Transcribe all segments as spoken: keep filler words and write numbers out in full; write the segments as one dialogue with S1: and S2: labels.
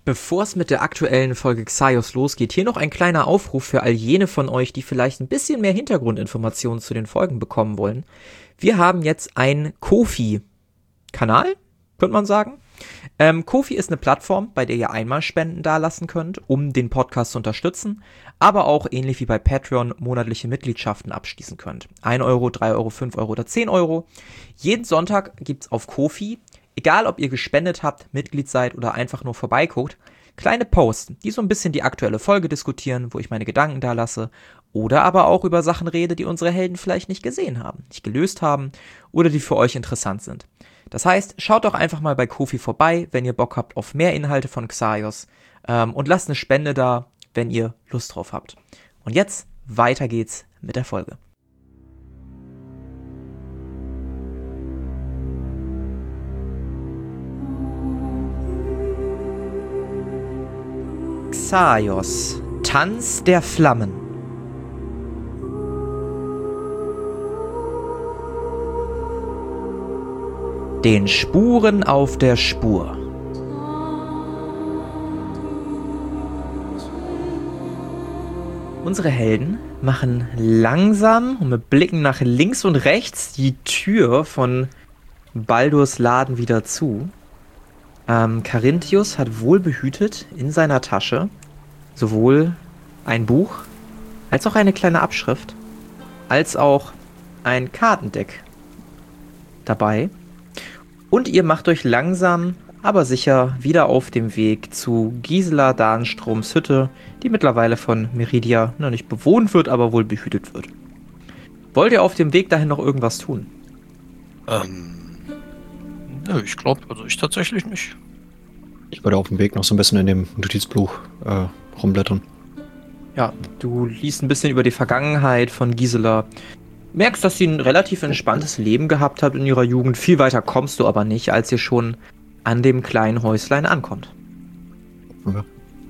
S1: Bevor es mit der aktuellen Folge Xaios losgeht, hier noch ein kleiner Aufruf für all jene von euch, die vielleicht ein bisschen mehr Hintergrundinformationen zu den Folgen bekommen wollen. Wir haben jetzt einen Ko-fi-Kanal, könnte man sagen. Ähm, Ko-fi ist eine Plattform, bei der ihr einmal Spenden dalassen könnt, um den Podcast zu unterstützen, aber auch ähnlich wie bei Patreon monatliche Mitgliedschaften abschließen könnt. ein Euro, drei Euro, fünf Euro oder zehn Euro. Jeden Sonntag gibt's auf Ko-fi, egal ob ihr gespendet habt, Mitglied seid oder einfach nur vorbeiguckt, kleine Posts, die so ein bisschen die aktuelle Folge diskutieren, wo ich meine Gedanken da lasse oder aber auch über Sachen rede, die unsere Helden vielleicht nicht gesehen haben, nicht gelöst haben oder die für euch interessant sind. Das heißt, schaut doch einfach mal bei Ko-fi vorbei, wenn ihr Bock habt auf mehr Inhalte von Xaios ähm, und lasst eine Spende da, wenn ihr Lust drauf habt. Und jetzt, weiter geht's mit der Folge. Xaios, Tanz der Flammen. Den Spuren auf der Spur. Unsere Helden machen langsam und mit Blicken nach links und rechts die Tür von Baldurs Laden wieder zu. Ähm, Carinthius hat wohlbehütet in seiner Tasche sowohl ein Buch, als auch eine kleine Abschrift, als auch ein Kartendeck dabei. Und ihr macht euch langsam, aber sicher wieder auf dem Weg zu Gisela Dahnstroms Hütte, die mittlerweile von Meridia noch nicht bewohnt wird, aber wohl behütet wird. Wollt ihr auf dem Weg dahin noch irgendwas tun?
S2: Ähm, nö, ich glaube, also ich tatsächlich nicht.
S3: Ich würde auf dem Weg noch so ein bisschen in dem Notizbuch äh, rumblättern.
S1: Ja, du liest ein bisschen über die Vergangenheit von Gisela. Merkst, dass sie ein relativ entspanntes Leben gehabt hat in ihrer Jugend. Viel weiter kommst du aber nicht, als ihr schon an dem kleinen Häuslein ankommt.
S3: Okay.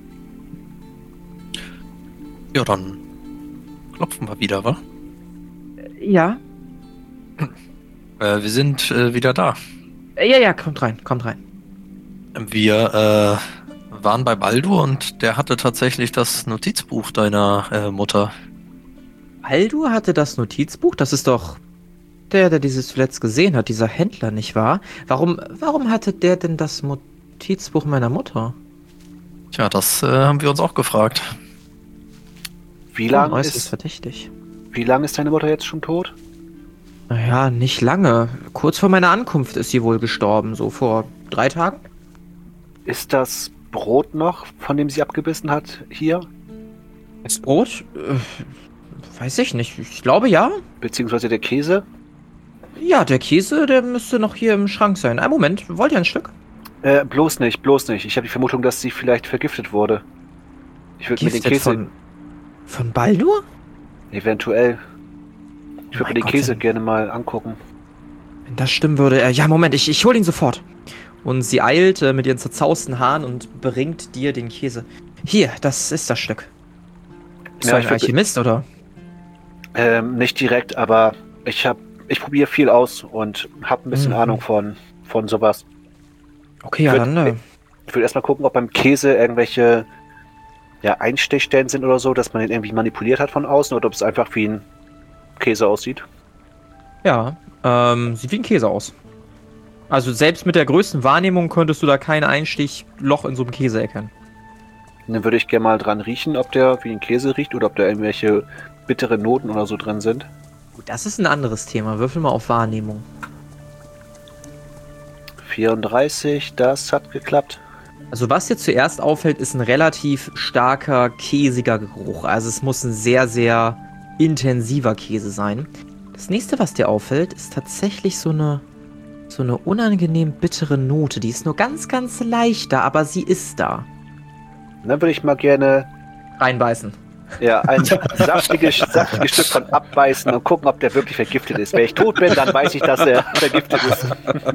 S2: Ja, dann klopfen wir wieder, wa?
S1: Ja.
S2: Äh, wir sind äh, wieder da.
S1: Ja, ja, kommt rein, kommt rein.
S2: Wir äh, waren bei Baldur und der hatte tatsächlich das Notizbuch deiner äh, Mutter.
S1: Baldur hatte das Notizbuch? Das ist doch der, der dieses zuletzt gesehen hat, dieser Händler, nicht wahr? Warum, warum hatte der denn das Notizbuch meiner Mutter?
S2: Tja, das äh, haben wir uns auch gefragt.
S4: Wie lange
S1: äußerst
S4: ist,
S1: verdächtig.
S4: wie lang ist deine Mutter jetzt schon tot?
S1: Naja, nicht lange. Kurz vor meiner Ankunft ist sie wohl gestorben, so vor drei Tagen.
S4: Ist das Brot noch, von dem sie abgebissen hat, hier?
S1: Das Brot? Äh, weiß ich nicht. Ich glaube ja.
S4: Beziehungsweise der Käse?
S1: Ja, der Käse, der müsste noch hier im Schrank sein. Einen Moment, wollt ihr ein Stück?
S4: Äh, bloß nicht, bloß nicht. Ich habe die Vermutung, dass sie vielleicht vergiftet wurde. Ich würde mir den
S1: Giftet
S4: Käse...
S1: von, von Baldur?
S4: Eventuell. Ich würde
S1: Mein
S4: mir den
S1: Gott,
S4: Käse
S1: denn-
S4: gerne mal angucken.
S1: Wenn das stimmen würde, äh, ja, Moment, ich, ich hol ihn sofort. Und sie eilt äh, mit ihren zerzausten Haaren und bringt dir den Käse. Hier, das ist das Stück. Bist
S4: Ja,
S1: du
S4: ich
S1: ein
S4: würd-
S1: Alchemist, oder?
S4: Ähm, nicht direkt, aber ich habe, ich probiere viel aus und habe ein bisschen
S1: Mhm.
S4: Ahnung von, von sowas.
S1: Okay, ja,
S4: Ich
S1: dann,
S4: würd-
S1: äh,
S4: Ich würde erstmal gucken, ob beim Käse irgendwelche ja, Einstechstellen sind oder so, dass man ihn irgendwie manipuliert hat von außen oder ob es einfach wie ein Käse aussieht.
S1: ja, ähm, sieht wie ein Käse aus. Also selbst mit der größten Wahrnehmung könntest du da kein Einstichloch in so einem Käse erkennen.
S4: Und dann würde ich gerne mal dran riechen, ob der wie ein Käse riecht oder ob da irgendwelche bittere Noten oder so drin sind.
S1: Gut, das ist ein anderes Thema. Würfel mal auf Wahrnehmung.
S4: vierunddreißig, das hat geklappt.
S1: Also was dir zuerst auffällt, ist ein relativ starker, käsiger Geruch. Also es muss ein sehr, sehr intensiver Käse sein. Das nächste, was dir auffällt, ist tatsächlich so eine, so eine unangenehm bittere Note. Die ist nur ganz, ganz leicht da, aber sie ist da.
S4: Und dann würde ich mal gerne
S1: Reinbeißen.
S4: ja, ein saftiges, saftiges Stück von abbeißen und gucken, ob der wirklich vergiftet ist. Wenn ich tot bin, dann weiß ich, dass er vergiftet ist.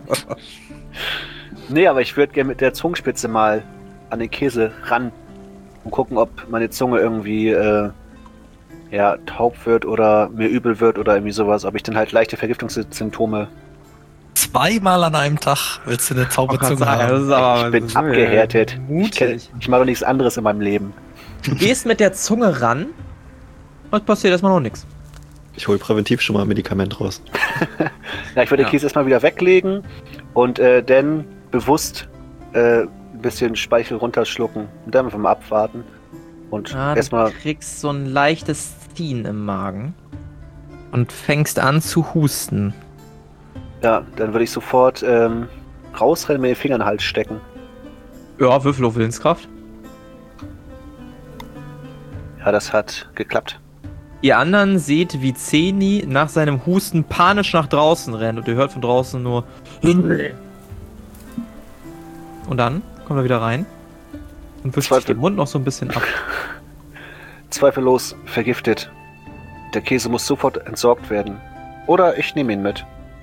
S4: Nee, aber ich würde gerne mit der Zungenspitze mal an den Käse ran und gucken, ob meine Zunge irgendwie äh, ja, taub wird oder mir übel wird oder irgendwie sowas. Ob ich dann halt leichte Vergiftungssymptome
S2: zweimal an einem Tag willst du eine Zauberzunge
S1: sagen, das
S2: haben.
S1: ist aber
S4: Ich bin
S1: so
S4: abgehärtet. Ich, kenn,
S1: mutig.
S4: ich mache doch nichts anderes in meinem Leben.
S1: Du gehst mit der Zunge ran und passiert erstmal noch nichts.
S3: Ich hole präventiv schon mal ein Medikament raus.
S4: Ja, ich würde
S2: Ja.
S4: den Käse erstmal wieder weglegen und äh, dann bewusst äh, ein bisschen Speichel runterschlucken und dann einfach mal abwarten. Und
S1: Ah, du
S4: erstmal,
S1: kriegst so ein leichtes Ziehen im Magen und fängst an zu husten.
S4: ja, dann würde ich sofort ähm, rausrennen, mir den Finger in den Hals stecken.
S1: Ja, Würfel auf Willenskraft.
S4: Ja, das hat geklappt.
S1: Ihr anderen seht, wie Zeni nach seinem Husten panisch nach draußen rennt und ihr hört von draußen nur und dann kommt er wieder rein und wischt sich
S4: Zweifel-
S1: den Mund noch so ein bisschen ab.
S4: Zweifellos vergiftet. Der Käse muss sofort entsorgt werden. Oder ich nehme ihn mit.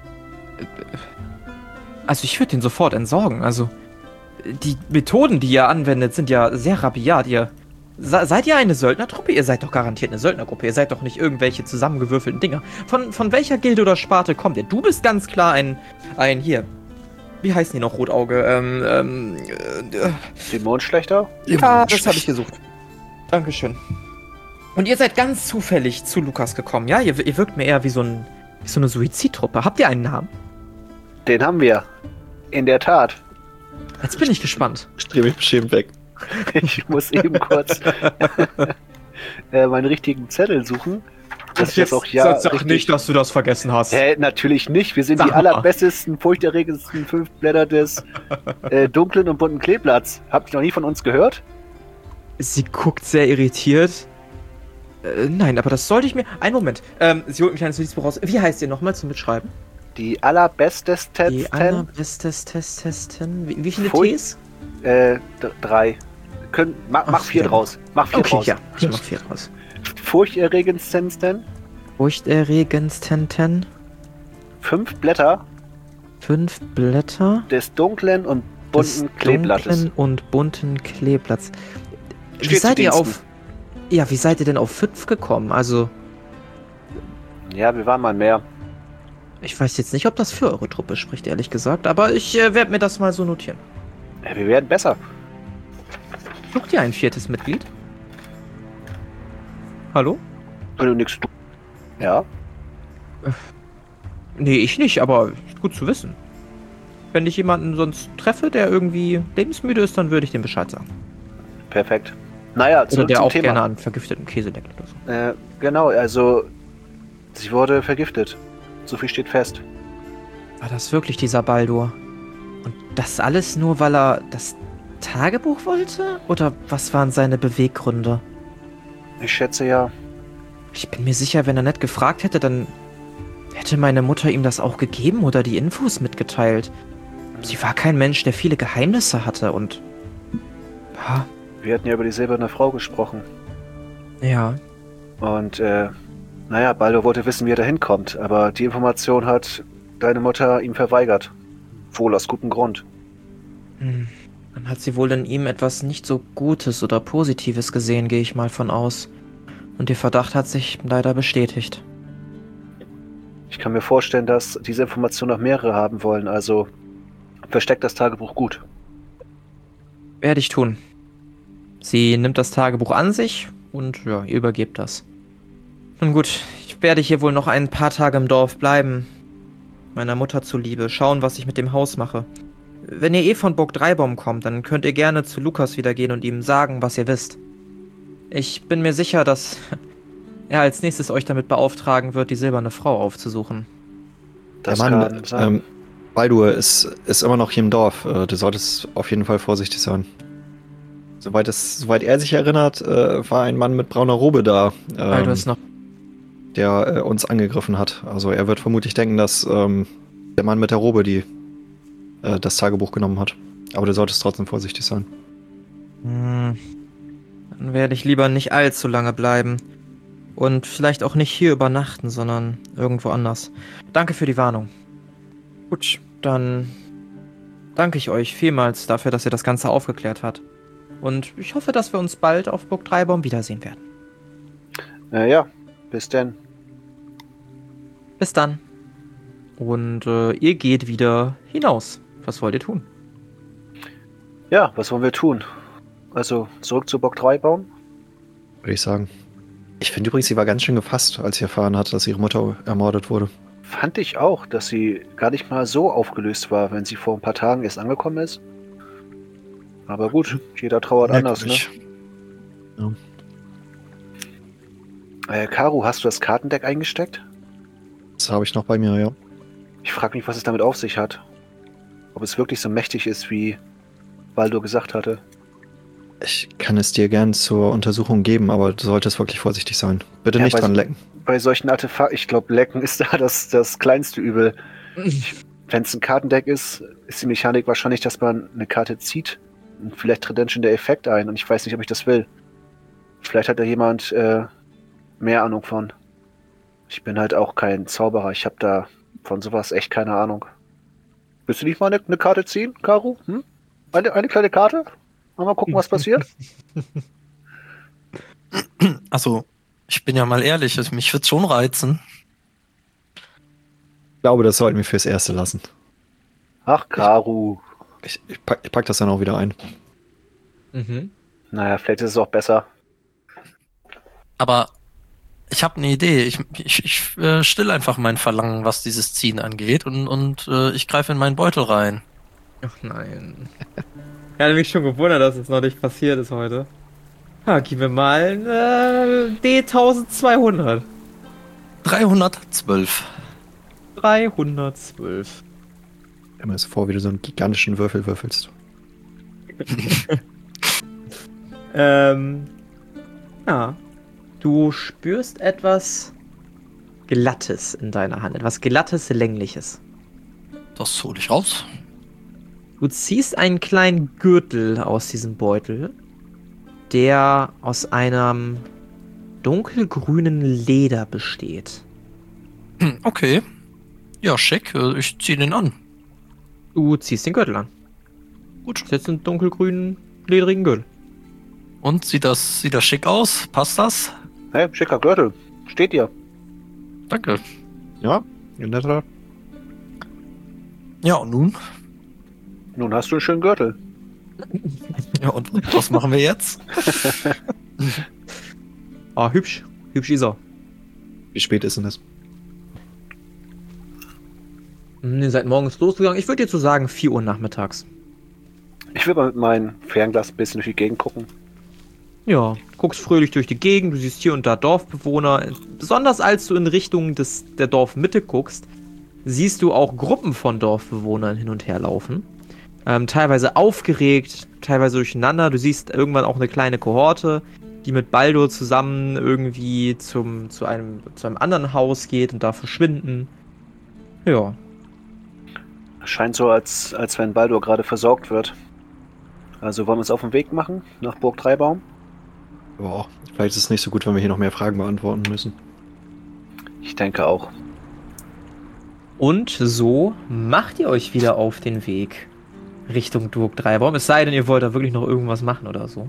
S1: Also ich würde den sofort entsorgen. Also die Methoden, die ihr anwendet, sind ja sehr rabiat. Ihr Se seid ihr eine Söldnertruppe? Ihr seid doch garantiert eine Söldnergruppe. Ihr seid doch nicht irgendwelche zusammengewürfelten Dinger. Von, von welcher Gilde oder Sparte kommt ihr? Du bist ganz klar ein, ein hier. Wie heißen die noch, Rotauge? Ähm, ähm, äh,
S4: Dämonenschlechter?
S1: ja, das habe ich gesucht. Dankeschön. Und ihr seid ganz zufällig zu Lukas gekommen, ja? Ihr, ihr wirkt mir eher wie so, ein, wie so eine Suizidtruppe. Habt ihr einen Namen?
S4: Den haben wir. In der Tat.
S1: Jetzt bin ich gespannt.
S3: Ich drehe mich beschämt weg.
S4: Ich muss eben kurz äh, meinen richtigen Zettel suchen. Dass ich das auch ja.
S1: sag
S4: richtig-
S1: nicht, dass du das vergessen hast.
S4: Hä, natürlich nicht. Wir sind
S1: Sag
S4: die
S1: mal.
S4: allerbestesten, furchterregendsten fünf Blätter des äh, dunklen und bunten Kleeblatts. Habt ihr noch nie von uns gehört?
S1: Sie guckt sehr irritiert. Äh, nein, aber das sollte ich mir... Einen Moment. Ähm, sie holt mich ein Notizbuch raus. Wie heißt ihr nochmal zum Mitschreiben?
S4: Die allerbestesten.
S1: Die allerbestesten... Wie, wie viele
S4: Pfui.
S1: Ts?
S4: Äh, d- drei. Können, ma, mach
S1: Ach,
S4: vier
S1: ja.
S4: draus. Mach vier
S1: Okay,
S4: draus.
S1: ja. Ich mach vier raus.
S4: Furchterregendsten.
S1: Furchterregendsten.
S4: Fünf Blätter
S1: Fünf Blätter.
S4: des dunklen und
S1: des
S4: bunten Kleeblattes.
S1: dunklen und bunten Kleeblatts. Wie
S4: Steht zu
S1: seid ihr
S4: Diensten.
S1: auf... Ja, wie seid ihr denn auf fünf gekommen? Also,
S4: Ja, wir waren mal mehr.
S1: ich weiß jetzt nicht, ob das für eure Truppe spricht, ehrlich gesagt. Aber ich äh, werde mir das mal so notieren.
S4: Ja, wir werden besser.
S1: Sucht ihr ein viertes Mitglied? Hallo?
S4: Wenn du nichts tust. Ja.
S1: Nee, ich nicht, aber gut zu wissen. Wenn ich jemanden sonst treffe, der irgendwie lebensmüde ist, dann würde ich dem Bescheid sagen.
S4: Perfekt. Naja,
S1: Oder
S4: zurück
S1: der
S4: zum
S1: auch
S4: Thema.
S1: gerne an vergiftetem Käse leckt oder so.
S4: Äh, genau, also sie wurde vergiftet. So viel steht fest.
S1: War das wirklich dieser Baldur? Und das alles nur, weil er das Tagebuch wollte? Oder was waren seine Beweggründe?
S4: Ich schätze ja.
S1: Ich bin mir sicher, wenn er nicht gefragt hätte, dann hätte meine Mutter ihm das auch gegeben oder die Infos mitgeteilt. Sie war kein Mensch, der viele Geheimnisse hatte und... Ja,
S4: Wir hatten ja über die silberne Frau gesprochen.
S1: ja.
S4: Und äh, naja, Baldur wollte wissen, wie er da hinkommt. Aber die Information hat deine Mutter ihm verweigert. Wohl aus gutem Grund.
S1: Hm. Dann hat sie wohl in ihm etwas nicht so Gutes oder Positives gesehen, gehe ich mal von aus. Und ihr Verdacht hat sich leider bestätigt.
S4: Ich kann mir vorstellen, dass diese Information noch mehrere haben wollen. Also versteckt das Tagebuch gut.
S1: Werde ich tun. Sie nimmt das Tagebuch an sich und ja, ihr übergebt das. Nun gut, ich werde hier wohl noch ein paar Tage im Dorf bleiben. Meiner Mutter zuliebe, schauen, was ich mit dem Haus mache. Wenn ihr eh von Burg Dreibaum kommt, dann könnt ihr gerne zu Lukas wieder gehen und ihm sagen, was ihr wisst. Ich bin mir sicher, dass er als nächstes euch damit beauftragen wird, die silberne Frau aufzusuchen.
S4: Das
S3: Der Mann,
S4: kann sein.
S3: ähm, Baldur ist, ist immer noch hier im Dorf. Äh, du solltest auf jeden Fall vorsichtig sein. Soweit, es, soweit er sich erinnert, äh, war ein Mann mit brauner Robe da,
S1: Weil du
S3: ähm,
S1: es noch...
S3: der äh, uns angegriffen hat. Also er wird vermutlich denken, dass ähm, der Mann mit der Robe die äh, das Tagebuch genommen hat. Aber du solltest trotzdem vorsichtig sein.
S1: Hm. Dann werde ich lieber nicht allzu lange bleiben. Und vielleicht auch nicht hier übernachten, sondern irgendwo anders. Danke für die Warnung. Gut, dann danke ich euch vielmals dafür, dass ihr das Ganze aufgeklärt habt. Und ich hoffe, dass wir uns bald auf Burg Dreibaum wiedersehen werden.
S4: Naja, bis denn.
S1: Bis dann. Und äh, ihr geht wieder hinaus. Was wollt ihr tun?
S4: Ja, was wollen wir tun? Also zurück zu Bock drei bauen?
S3: Würde ich sagen. Ich finde übrigens, sie war ganz schön gefasst, als sie erfahren hat, dass ihre Mutter ermordet wurde.
S4: Fand ich auch, dass sie gar nicht mal so aufgelöst war, wenn sie vor ein paar Tagen erst angekommen ist. Aber gut, jeder trauert anders, ne?
S3: Ja.
S4: Äh, Karu, hast du das Kartendeck eingesteckt?
S3: Das habe ich noch bei mir, ja.
S4: Ich frage mich, was es damit auf sich hat. Ob es wirklich so mächtig ist, wie Baldur gesagt hatte.
S3: Ich kann es dir gern zur Untersuchung geben, aber du solltest wirklich vorsichtig sein. Bitte
S4: Ja,
S3: nicht
S4: bei-
S3: dran lecken.
S4: Bei solchen Artefakten, ich glaube, Lecken ist da das, das kleinste Übel. Wenn es ein Kartendeck ist, ist die Mechanik wahrscheinlich, dass man eine Karte zieht. Und vielleicht tritt dann schon der Effekt ein und ich weiß nicht, ob ich das will. Vielleicht hat da jemand äh, mehr Ahnung von. Ich bin halt auch kein Zauberer. Ich habe da von sowas echt keine Ahnung. Willst du nicht mal eine, eine Karte ziehen, Karu? Hm? Eine, eine kleine Karte? Mal gucken, was passiert.
S2: Also, ich bin ja mal ehrlich, also mich wird's schon reizen.
S3: Ich glaube, das sollten wir fürs Erste lassen.
S4: Ach, Karu.
S3: Ich, ich, pack, ich pack das dann auch wieder ein.
S1: Mhm.
S4: Naja, vielleicht ist es auch besser.
S2: Aber ich habe eine Idee. Ich, ich, ich äh, still einfach mein Verlangen, was dieses Ziehen angeht, und, und äh, ich greife in meinen Beutel rein.
S1: Ach nein. Ich hatte mich schon gewundert, dass es noch nicht passiert ist heute. Ja, gib mir mal ein äh, D zwölfhundert.
S2: dreihundertzwölf.
S1: dreihundertzwölf.
S3: Stell mir das vor, wie du so einen gigantischen Würfel würfelst.
S1: Ähm, ja. Du spürst etwas Glattes in deiner Hand. Etwas Glattes, Längliches.
S2: Das hole ich raus.
S1: Du ziehst einen kleinen Gürtel aus diesem Beutel, der aus einem dunkelgrünen Leder besteht.
S2: Hm, okay. Ja, schick. Äh, Ich ziehe den an.
S1: Du ziehst den Gürtel an.
S2: Gut.
S1: Das ist jetzt ein dunkelgrünen, ledrigen Gürtel.
S2: Und sieht das, sieht das schick aus? Passt das?
S4: Hey, schicker Gürtel. Steht dir.
S2: Danke.
S3: Ja, in der Tat.
S2: Ja, und nun?
S4: Nun hast du einen schönen Gürtel.
S2: Ja, und was machen wir jetzt?
S1: Ah, hübsch. Hübsch ist er.
S3: Wie spät ist denn das?
S1: Hm, ihr seid morgens losgegangen. Ich würde jetzt so sagen vier Uhr nachmittags.
S4: Ich will mal mit meinem Fernglas ein bisschen durch die Gegend gucken.
S1: Ja, guckst fröhlich durch die Gegend, du siehst hier und da Dorfbewohner. Besonders als du in Richtung des, der Dorfmitte guckst, siehst du auch Gruppen von Dorfbewohnern hin und her laufen. Ähm, teilweise aufgeregt, teilweise durcheinander. Du siehst irgendwann auch eine kleine Kohorte, die mit Baldur zusammen irgendwie zum, zu, einem, zu einem anderen Haus geht und da verschwinden. Ja.
S4: Scheint so, als, als wenn Baldur gerade versorgt wird. Also wollen wir uns auf den Weg machen nach Burg Dreibaum?
S3: Boah, vielleicht ist es nicht so gut, wenn wir hier noch mehr Fragen beantworten müssen.
S4: Ich denke auch.
S1: Und so macht ihr euch wieder auf den Weg Richtung Burg Dreibaum. Es sei denn, ihr wollt da wirklich noch irgendwas machen oder so.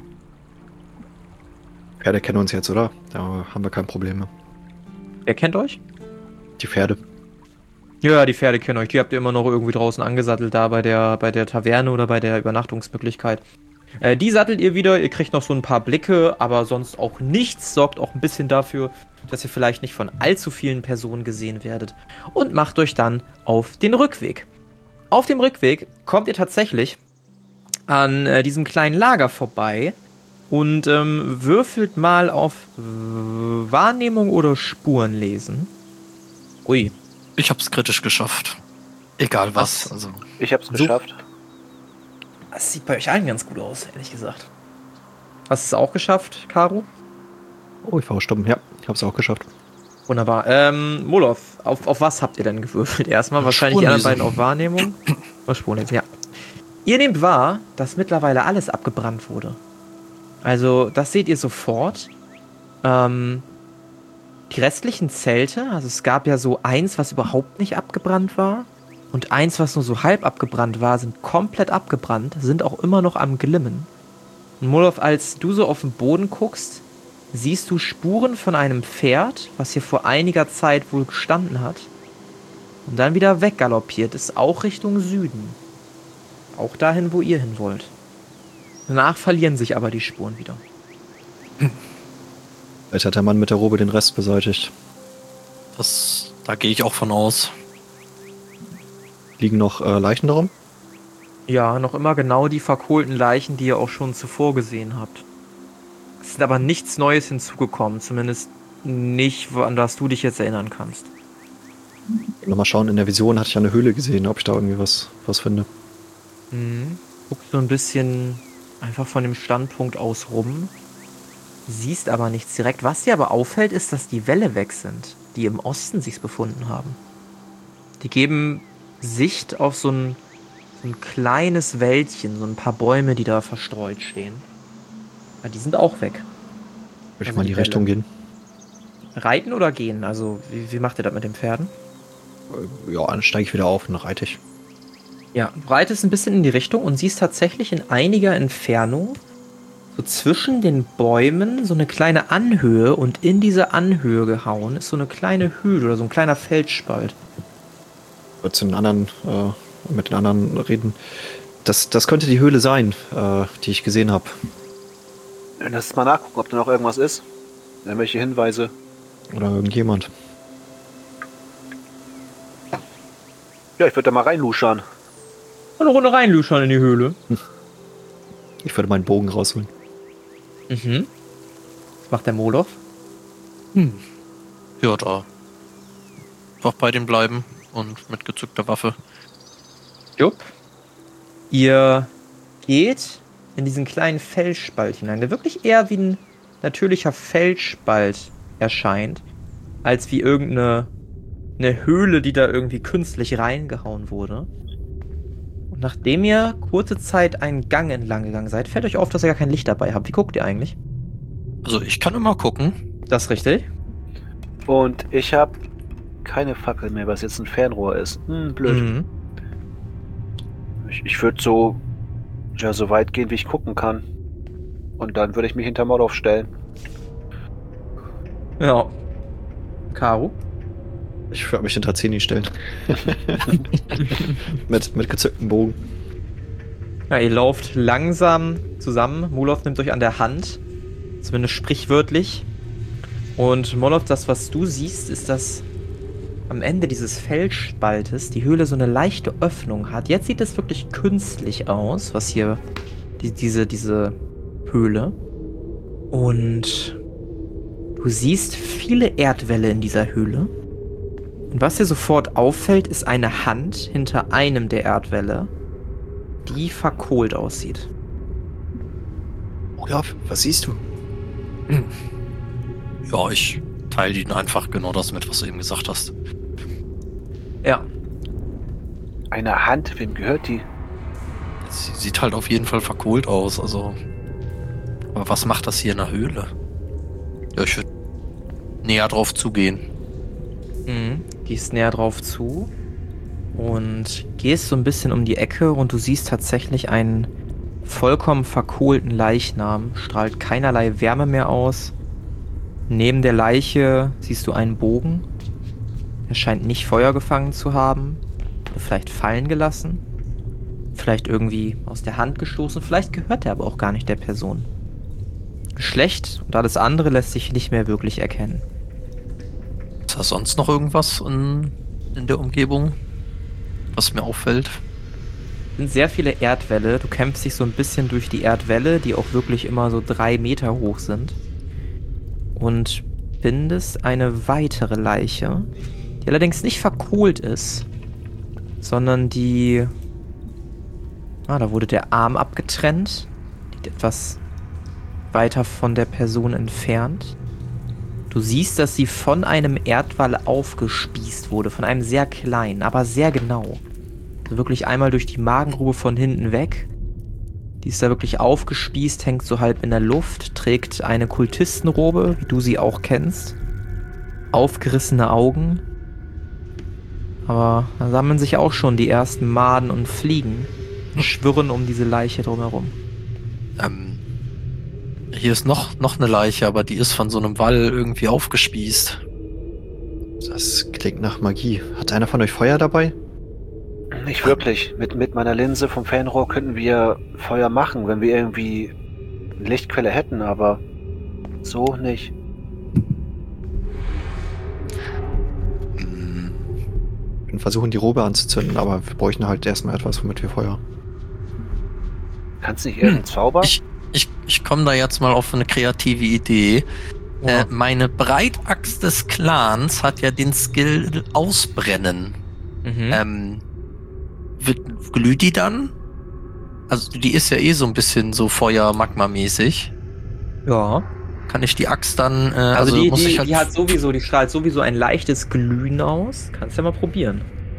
S3: Pferde kennen uns jetzt, oder? Da haben wir kein Problem mehr.
S1: Wer kennt euch?
S3: Die Pferde.
S1: Ja, die Pferde kennen euch. Die habt ihr immer noch irgendwie draußen angesattelt, da bei der, bei der Taverne oder bei der Übernachtungsmöglichkeit. Äh, die sattelt ihr wieder. Ihr kriegt noch so ein paar Blicke, aber sonst auch nichts. Sorgt auch ein bisschen dafür, dass ihr vielleicht nicht von allzu vielen Personen gesehen werdet. Und macht euch dann auf den Rückweg. Auf dem Rückweg kommt ihr tatsächlich an äh, diesem kleinen Lager vorbei und ähm, würfelt mal auf äh, Wahrnehmung oder Spurenlesen. Ui.
S2: Ich hab's kritisch geschafft. Egal was. Also,
S4: Ich hab's
S1: So.
S4: geschafft.
S1: Das sieht bei euch allen ganz gut aus, ehrlich gesagt. Hast du es auch geschafft, Karu?
S3: Oh, ich war stumm. Ja, ich hab's auch geschafft.
S1: Wunderbar. Ähm, Molov, auf, auf was habt ihr denn gewürfelt? Erstmal wahrscheinlich die anderen
S2: Spurenlesen.
S1: beiden auf Wahrnehmung. Auf Spurenlesen, ja. Ihr nehmt wahr, dass mittlerweile alles abgebrannt wurde. Also, das seht ihr sofort. Ähm, die restlichen Zelte, also es gab ja so eins, was überhaupt nicht abgebrannt war. Und eins, was nur so halb abgebrannt war, sind komplett abgebrannt, sind auch immer noch am Glimmen. Und Molov, als du so auf den Boden guckst, siehst du Spuren von einem Pferd, was hier vor einiger Zeit wohl gestanden hat. und dann wieder weggaloppiert ist, auch Richtung Süden. Auch dahin, wo ihr hin wollt. Danach verlieren sich aber die Spuren wieder.
S3: Vielleicht hat der Mann mit der Robe den Rest beseitigt.
S2: Das, da gehe ich auch von aus.
S3: Liegen noch äh, Leichen darum?
S1: Ja, noch immer genau die verkohlten Leichen, die ihr auch schon zuvor gesehen habt. Es ist aber nichts Neues hinzugekommen, zumindest nicht, an das du dich jetzt erinnern kannst.
S3: Nochmal schauen, in der Vision hatte ich eine Höhle gesehen, ob ich da irgendwie was, was finde.
S1: Mhm. Guckst so ein bisschen einfach von dem Standpunkt aus rum, siehst aber nichts direkt. Was dir aber auffällt, ist, dass die Wälle weg sind, die im Osten sich befunden haben. Die geben Sicht auf so ein, so ein kleines Wäldchen, so ein paar Bäume, die da verstreut stehen. Ja, die sind auch weg.
S3: Würde ich
S1: Also
S3: mal in
S1: die
S3: die Richtung
S1: Welle.
S3: gehen?
S1: Reiten oder gehen? Also, wie, wie macht ihr das mit den Pferden?
S3: Äh, Ja, dann steige ich wieder auf und dann reite ich.
S1: Ja, du reitest ein bisschen in die Richtung und siehst tatsächlich in einiger Entfernung, so zwischen den Bäumen, so eine kleine Anhöhe, und in diese Anhöhe gehauen ist so eine kleine Höhle oder so ein kleiner Felsspalt.
S3: Ich würde zu den anderen, äh, mit den anderen reden. Das, das könnte die Höhle sein, äh, die ich gesehen habe.
S4: Lass uns mal nachgucken, ob da noch irgendwas ist. Irgendwelche Hinweise.
S3: Oder irgendjemand.
S4: Ja, ich würde da mal reinluschern.
S1: Eine Runde reinluschern in die Höhle.
S3: Ich würde meinen Bogen rausholen.
S1: Mhm. Was macht der Moloch?
S2: Hm. Ja, da. Einfach bei dem bleiben und mit gezückter Waffe.
S1: Jupp. Ihr geht in diesen kleinen Felsspalt hinein, der wirklich eher wie ein natürlicher Felsspalt erscheint, als wie irgendeine eine Höhle, die da irgendwie künstlich reingehauen wurde. Und nachdem ihr kurze Zeit einen Gang entlang gegangen seid, fällt euch auf, dass ihr gar kein Licht dabei habt. Wie guckt ihr eigentlich?
S2: Also ich kann immer gucken.
S1: Das ist richtig.
S4: Und ich habe keine Fackel mehr, was jetzt ein Fernrohr ist. Hm, blöd.
S1: Mhm.
S4: Ich, ich würde so, ja, so weit gehen, wie ich gucken kann. Und dann würde ich mich hinter Moloch stellen.
S1: Ja. Caro?
S3: Ich würde mich hinter Zeni stellen. mit, mit gezücktem Bogen.
S1: Ja, ihr lauft langsam zusammen. Moloch nimmt euch an der Hand. Zumindest sprichwörtlich. Und Moloch, das, was du siehst, ist, dass am Ende dieses Felsspaltes die Höhle so eine leichte Öffnung hat. Jetzt sieht es wirklich künstlich aus, was hier, die, diese, diese Höhle. Und du siehst viele Erdwälle in dieser Höhle. Und was dir sofort auffällt, ist eine Hand hinter einem der Erdwälle, die verkohlt aussieht.
S3: Olaf, was siehst du?
S2: Ja, ich teile ihnen einfach genau das mit, was du eben gesagt hast.
S1: Ja.
S4: Eine Hand, wem gehört die?
S2: Sie sieht halt auf jeden Fall verkohlt aus, also. Aber was macht das hier in der Höhle? Ja, ich würde näher drauf zugehen.
S1: Mhm. Gehst näher drauf zu und gehst so ein bisschen um die Ecke und du siehst tatsächlich einen vollkommen verkohlten Leichnam. Strahlt keinerlei Wärme mehr aus. Neben der Leiche siehst du einen Bogen. Er scheint nicht Feuer gefangen zu haben. Oder vielleicht fallen gelassen. Vielleicht irgendwie aus der Hand gestoßen. Vielleicht gehört er aber auch gar nicht der Person. Geschlecht und alles andere lässt sich nicht mehr wirklich erkennen.
S2: Ist da sonst noch irgendwas in, in der Umgebung, was mir auffällt?
S1: Es sind sehr viele Erdwälle. Du kämpfst dich so ein bisschen durch die Erdwälle, die auch wirklich immer so drei Meter hoch sind. Und findest eine weitere Leiche, die allerdings nicht verkohlt ist, sondern die... Ah, da wurde der Arm abgetrennt. Liegt etwas weiter von der Person entfernt. Du siehst, dass sie von einem Erdwall aufgespießt wurde, von einem sehr kleinen, aber sehr genau. Also wirklich einmal durch die Magengrube von hinten weg. Die ist da wirklich aufgespießt, hängt so halb in der Luft, trägt eine Kultistenrobe, wie du sie auch kennst. Aufgerissene Augen. Aber da sammeln sich auch schon die ersten Maden und Fliegen, die schwirren um diese Leiche drumherum.
S2: Ähm, hier ist noch, noch eine Leiche, aber die ist von so einem Wall irgendwie aufgespießt.
S3: Das klingt nach Magie. Hat einer von euch Feuer dabei?
S4: Nicht wirklich. Mit, mit meiner Linse vom Fernrohr könnten wir Feuer machen, wenn wir irgendwie eine Lichtquelle hätten, aber so nicht.
S3: Wir können versuchen, die Robe anzuzünden, aber wir bräuchten halt erstmal etwas, womit wir Feuer.
S4: Kannst du nicht irgendeinen Zauber?
S2: Ich, ich, ich komme da jetzt mal auf eine kreative Idee.
S1: Ja.
S2: Äh, meine Breitaxt des Clans hat ja den Skill Ausbrennen.
S1: Mhm.
S2: Ähm, wird, glüht die dann? Also die ist ja eh so ein bisschen so Feuer-Magma-mäßig.
S1: Ja.
S2: Kann ich die Axt dann... Äh,
S1: Also,
S2: also
S1: die,
S2: muss
S1: die,
S2: ich halt
S1: die hat sowieso, die strahlt sowieso ein leichtes Glühen aus. Kannst ja mal probieren.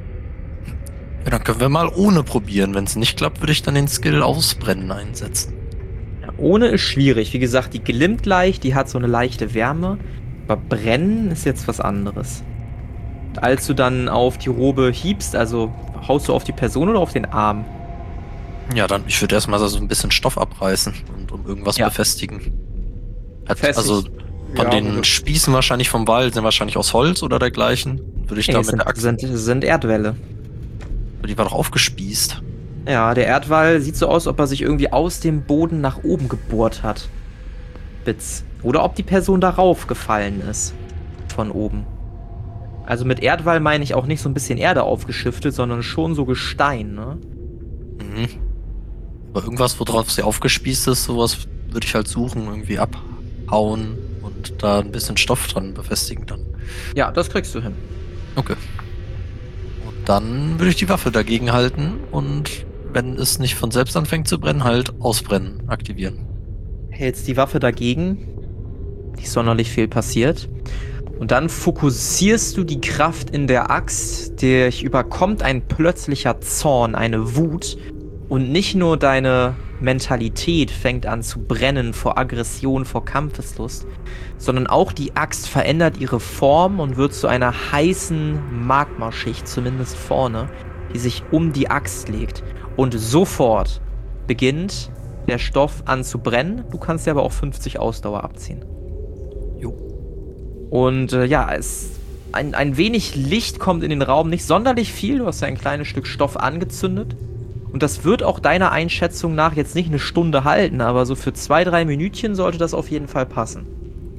S2: Ja, dann können wir mal ohne probieren. Wenn es nicht klappt, würde ich dann den Skill Ausbrennen einsetzen.
S1: Ja, ohne ist schwierig. Wie gesagt, die glimmt leicht, die hat so eine leichte Wärme. Aber brennen ist jetzt was anderes. Und als du dann auf die Robe hiebst, also haust du auf die Person oder auf den Arm?
S2: Ja, dann, ich würde erstmal so ein bisschen Stoff abreißen und um irgendwas
S1: Ja.
S2: befestigen. Hat,
S1: Befestigt.
S2: also von
S1: Ja,
S2: den
S1: also-
S2: Spießen wahrscheinlich vom Wald sind wahrscheinlich aus Holz oder dergleichen. Würde ich
S1: Nee,
S2: da
S1: es
S2: mit der
S1: sind,
S2: Axt.
S1: sind, sind Erdwälle.
S2: Die war doch aufgespießt.
S1: Ja, der Erdwall sieht so aus, ob er sich irgendwie aus dem Boden nach oben gebohrt hat. Bits. Oder ob die Person darauf gefallen ist. Von oben. Also mit Erdwall meine ich auch nicht so ein bisschen Erde aufgeschiftet, sondern schon so Gestein, ne?
S2: Mhm. Aber irgendwas, worauf sie aufgespießt ist, sowas würde ich halt suchen, irgendwie abhauen und da ein bisschen Stoff dran befestigen dann.
S1: Ja, das kriegst du hin.
S2: Okay. Und dann würde ich die Waffe dagegen halten und wenn es nicht von selbst anfängt zu brennen, halt ausbrennen, aktivieren.
S1: Hältst die Waffe dagegen, nicht sonderlich viel passiert. Und dann fokussierst du die Kraft in der Axt, dich überkommt ein plötzlicher Zorn, eine Wut. Und nicht nur deine Mentalität fängt an zu brennen vor Aggression, vor Kampfeslust, sondern auch die Axt verändert ihre Form und wird zu einer heißen Magmaschicht, zumindest vorne, die sich um die Axt legt. Und sofort beginnt der Stoff an zu brennen. Du kannst dir aber auch fünfzig Ausdauer abziehen.
S2: Jo.
S1: Und äh, ja, es ein, ein wenig Licht kommt in den Raum, nicht sonderlich viel. Du hast ja ein kleines Stück Stoff angezündet. Und das wird auch deiner Einschätzung nach jetzt nicht eine Stunde halten, aber so für zwei, drei Minütchen sollte das auf jeden Fall passen.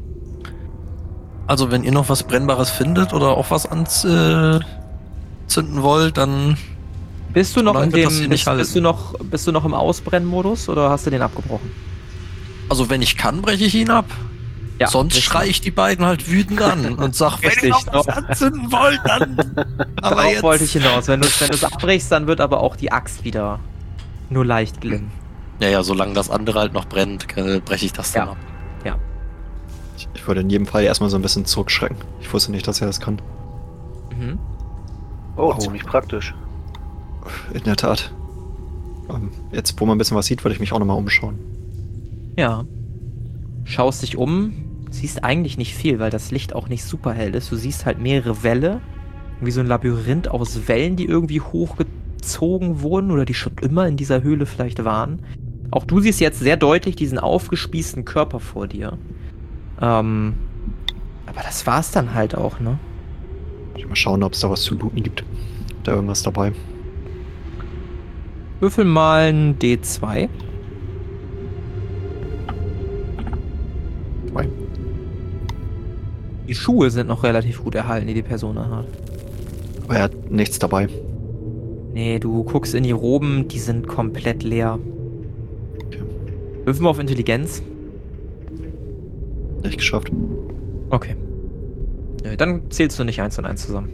S2: Also wenn ihr noch was Brennbares findet oder auch was anzünden wollt, dann...
S1: Bist du noch
S2: Nein,
S1: in
S2: wird das
S1: dem,
S2: hier nicht
S1: bist,
S2: halten.
S1: bist du noch, bist du noch im Ausbrennmodus oder hast du den abgebrochen?
S2: Also wenn ich kann, breche ich ihn ab.
S1: Ja,
S2: Sonst
S1: richtig.
S2: schreie ich die beiden halt wütend an und sag, wenn ihr
S1: Richtig,
S2: noch was
S1: doch.
S2: anzünden wollt, dann... Aber
S1: Darauf
S2: jetzt...
S1: wollte ich hinaus. Wenn du wenn es abbrichst, dann wird aber auch die Axt wieder nur leicht glimmen.
S2: Ja, ja, solange das andere halt noch brennt, äh, breche ich das dann
S1: Ja.
S2: ab.
S3: Ich, ich würde in jedem Fall erstmal so ein bisschen zurückschrecken. Ich wusste nicht, dass er das kann.
S1: Mhm.
S4: Oh,
S3: Oh.
S4: ziemlich praktisch.
S3: In der Tat. Ähm, jetzt, wo man ein bisschen was sieht, würde ich mich auch nochmal umschauen.
S1: Ja. Schaust dich um, siehst eigentlich nicht viel, weil das Licht auch nicht super hell ist. Du siehst halt mehrere Wälle, wie so ein Labyrinth aus Wellen, die irgendwie hochgezogen wurden oder die schon immer in dieser Höhle vielleicht waren. Auch du siehst jetzt sehr deutlich diesen aufgespießten Körper vor dir. Ähm, aber das war's dann halt auch, ne?
S3: Ich will mal schauen, ob es da was zu looten gibt. Ist da irgendwas dabei?
S1: Würfel mal ein D zwei.
S3: Zwei.
S1: Die Schuhe sind noch relativ gut erhalten, die die Person hat.
S3: Aber er hat nichts dabei.
S1: Nee, du guckst in die Roben, die sind komplett leer.
S3: Okay.
S1: Würfel mal auf Intelligenz.
S3: Nicht geschafft.
S1: Okay. Nö, dann zählst du nicht eins und eins zusammen.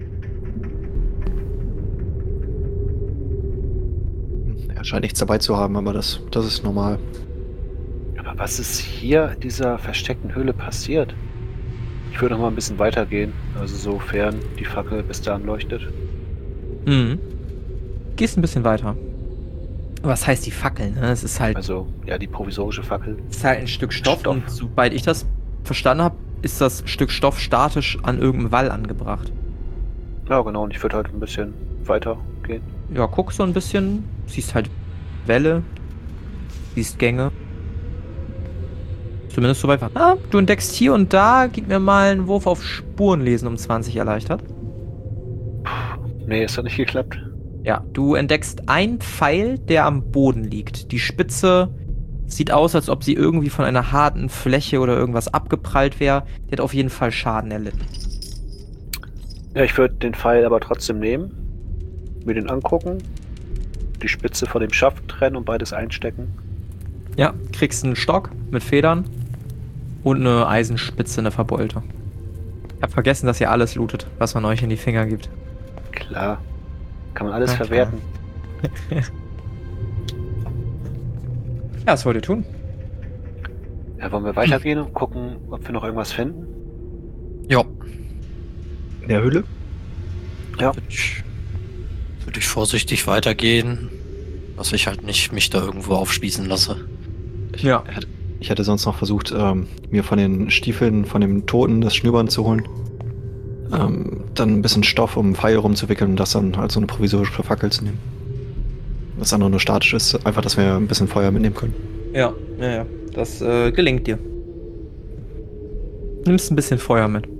S3: Er scheint nichts dabei zu haben, aber das, das ist normal.
S4: Aber was ist hier in dieser versteckten Höhle passiert? Ich würde noch mal ein bisschen weitergehen, also sofern die Fackel bis dahin leuchtet.
S1: Mhm. Gehst ein bisschen weiter. Was heißt die Fackel, ne? Es ist halt,
S4: Also, ja, die provisorische Fackel.
S1: es ist halt ein Stück Stoff,
S4: Stoff.
S1: und soweit ich das verstanden habe, ist das Stück Stoff statisch an irgendeinem Wall angebracht.
S4: Ja, genau, und ich würde halt ein bisschen weitergehen.
S1: Ja, guck so ein bisschen, siehst halt Wälle, siehst Gänge. Zumindest so weit war. Ah, du entdeckst hier und da, gib mir mal einen Wurf auf Spurenlesen um zwanzig erleichtert.
S4: Nee, ist doch nicht geklappt.
S1: Ja, du entdeckst einen Pfeil, der am Boden liegt. Die Spitze sieht aus, als ob sie irgendwie von einer harten Fläche oder irgendwas abgeprallt wäre. Die hat auf jeden Fall Schaden erlitten.
S4: Ja, ich würde den Pfeil aber trotzdem nehmen, mir den angucken, die Spitze von dem Schaft trennen und beides einstecken.
S1: Ja, kriegst einen Stock mit Federn und eine Eisenspitze, eine verbeulte. Ich hab vergessen, dass ihr alles lootet, was man euch in die Finger gibt.
S4: Klar, kann man alles
S1: Ja,
S4: verwerten.
S1: Ja, was wollt ihr tun?
S4: Ja, wollen wir weitergehen und gucken, ob wir noch irgendwas finden?
S2: Ja.
S3: In der Höhle?
S4: Ja.
S2: Würde ich, würde ich vorsichtig weitergehen, dass ich halt nicht mich da irgendwo aufspießen lasse.
S1: Ja.
S3: Ich hätte sonst noch versucht, ähm, mir von den Stiefeln von dem Toten das Schnürband zu holen. Ähm, dann ein bisschen Stoff, um einen Pfeil rumzuwickeln und das dann als so eine provisorische Fackel zu nehmen. Das andere nur statisch ist, einfach, dass wir ein bisschen Feuer mitnehmen können.
S1: Ja, ja, ja. Das äh, gelingt dir. Nimmst ein bisschen Feuer mit.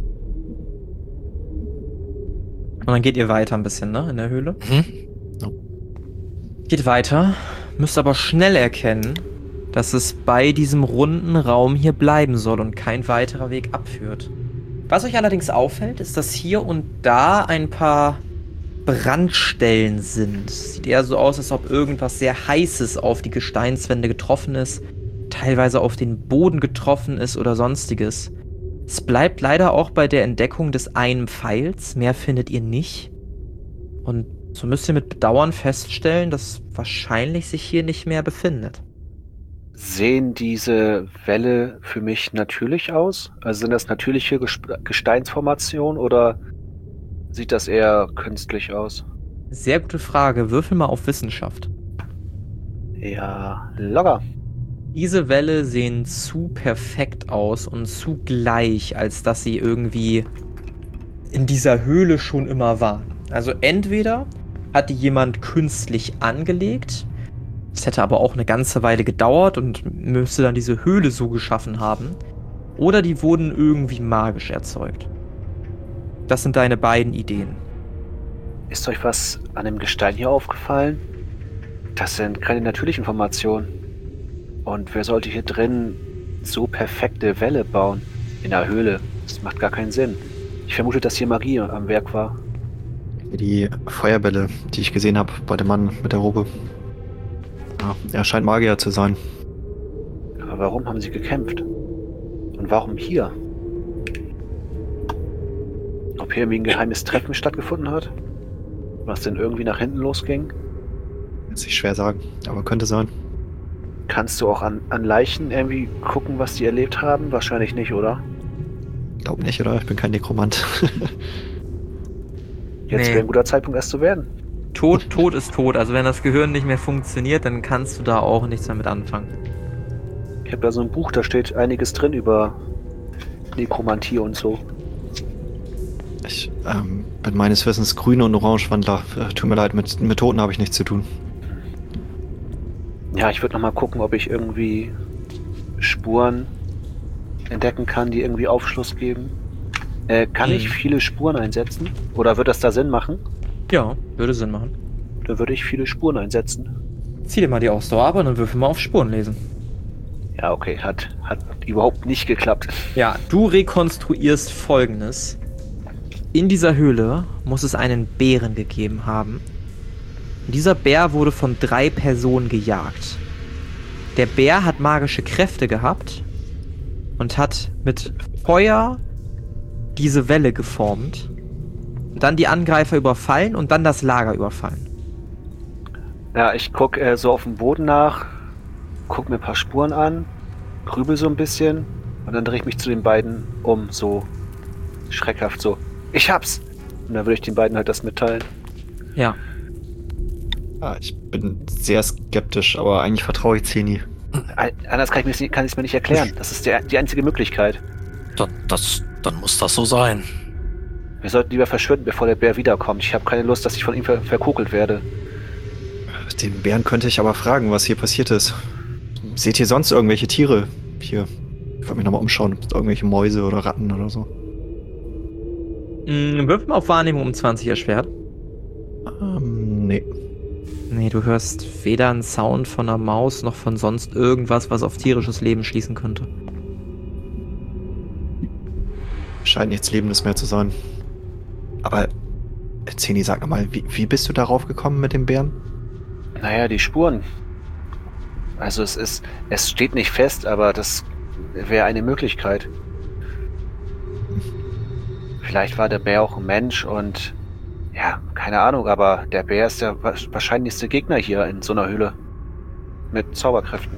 S1: Und dann geht ihr weiter ein bisschen, ne? In der Höhle.
S2: Mhm.
S3: Ja.
S1: Geht weiter, müsst aber schnell erkennen, dass es bei diesem runden Raum hier bleiben soll und kein weiterer Weg abführt. Was euch allerdings auffällt, ist, dass hier und da ein paar Brandstellen sind. Sieht eher so aus, als ob irgendwas sehr Heißes auf die Gesteinswände getroffen ist, teilweise auf den Boden getroffen ist oder sonstiges. Es bleibt leider auch bei der Entdeckung des einen Pfeils, mehr findet ihr nicht. Und so müsst ihr mit Bedauern feststellen, dass wahrscheinlich sich hier nicht mehr befindet.
S4: Sehen diese Wälle für mich natürlich aus? Also sind das natürliche Gesp- Gesteinsformationen oder sieht das eher künstlich aus?
S1: Sehr gute Frage. Würfel mal auf Wissenschaft.
S4: Ja, locker.
S1: Diese Wälle sehen zu perfekt aus und zu gleich, als dass sie irgendwie in dieser Höhle schon immer waren. Also entweder hat die jemand künstlich angelegt, es hätte aber auch eine ganze Weile gedauert und müsste dann diese Höhle so geschaffen haben, oder die wurden irgendwie magisch erzeugt. Das sind deine beiden Ideen.
S4: Ist euch was an dem Gestein hier aufgefallen? Das sind keine natürlichen Formationen. Und wer sollte hier drin so perfekte Wälle bauen? In der Höhle. Das macht gar keinen Sinn. Ich vermute, dass hier Magie am Werk war.
S3: Die Feuerbälle, die ich gesehen habe bei dem Mann mit der Robe. Ja, er scheint Magier zu sein.
S4: Aber warum haben sie gekämpft? Und warum hier? Ob hier irgendwie ein geheimes Treffen stattgefunden hat? Was denn irgendwie nach hinten losging?
S3: Lässt sich schwer sagen, aber könnte sein.
S4: Kannst du auch an, an Leichen irgendwie gucken, was die erlebt haben? Wahrscheinlich nicht, oder?
S3: Glaub nicht, oder? Ich bin kein Nekromant.
S4: Jetzt
S1: Nee.
S4: wäre ein guter Zeitpunkt, erst zu werden.
S1: Tod, Tod ist tot. Also wenn das Gehirn nicht mehr funktioniert, dann kannst du da auch nichts damit anfangen.
S4: Ich habe da so ein Buch, da steht einiges drin über Nekromantie und so.
S3: Ich ähm, bin meines Wissens Grüne- und Orangewandler. Äh, tut mir leid, mit, mit Toten habe ich nichts zu tun.
S4: Ja, ich würde nochmal gucken, ob ich irgendwie Spuren entdecken kann, die irgendwie Aufschluss geben. Äh, kann
S1: Mhm.
S4: ich viele Spuren einsetzen? Oder wird das da Sinn machen?
S1: Ja, würde Sinn machen.
S4: Dann würde ich viele Spuren einsetzen.
S1: Zieh dir mal die Ausdauer ab und dann würfel mal auf Spuren lesen.
S4: Ja, okay, hat, hat überhaupt nicht geklappt.
S1: Ja, du rekonstruierst Folgendes. In dieser Höhle muss es einen Bären gegeben haben. Und dieser Bär wurde von drei Personen gejagt. Der Bär hat magische Kräfte gehabt und hat mit Feuer diese Welle geformt, dann die Angreifer überfallen und dann das Lager überfallen.
S4: Ja, ich guck äh, so auf dem Boden nach, guck mir ein paar Spuren an, grübel so ein bisschen und dann drehe ich mich zu den beiden um, so schreckhaft so. Ich hab's! Und dann würde ich den beiden halt das mitteilen.
S1: Ja.
S3: Ja, ich bin sehr skeptisch, aber eigentlich vertraue ich Zeni.
S4: Äh, Anders kann ich es mir nicht erklären. Das ist der, die einzige Möglichkeit.
S2: Dann, das, dann muss das so sein.
S4: Wir sollten lieber verschwinden, bevor der Bär wiederkommt. Ich habe keine Lust, dass ich von ihm ver verkokelt werde.
S3: Den Bären könnte ich aber fragen, was hier passiert ist. Seht ihr sonst irgendwelche Tiere hier? Ich wollte mich nochmal umschauen, ob es irgendwelche Mäuse oder Ratten oder so.
S1: Mm, wirf mal auf Wahrnehmung um zwanzig erschwert.
S3: Ähm, nee.
S1: Nee, du hörst weder einen Sound von einer Maus noch von sonst irgendwas, was auf tierisches Leben schließen könnte.
S3: Scheint nichts Lebendes mehr zu sein. Aber, Zeni, sag nochmal, wie, wie bist du darauf gekommen mit dem Bären?
S4: Naja, die Spuren. Also es ist, es steht nicht fest, aber das wäre eine Möglichkeit. Vielleicht war der Bär auch ein Mensch und ja, keine Ahnung, aber der Bär ist der wahrscheinlichste Gegner hier in so einer Höhle. Mit Zauberkräften.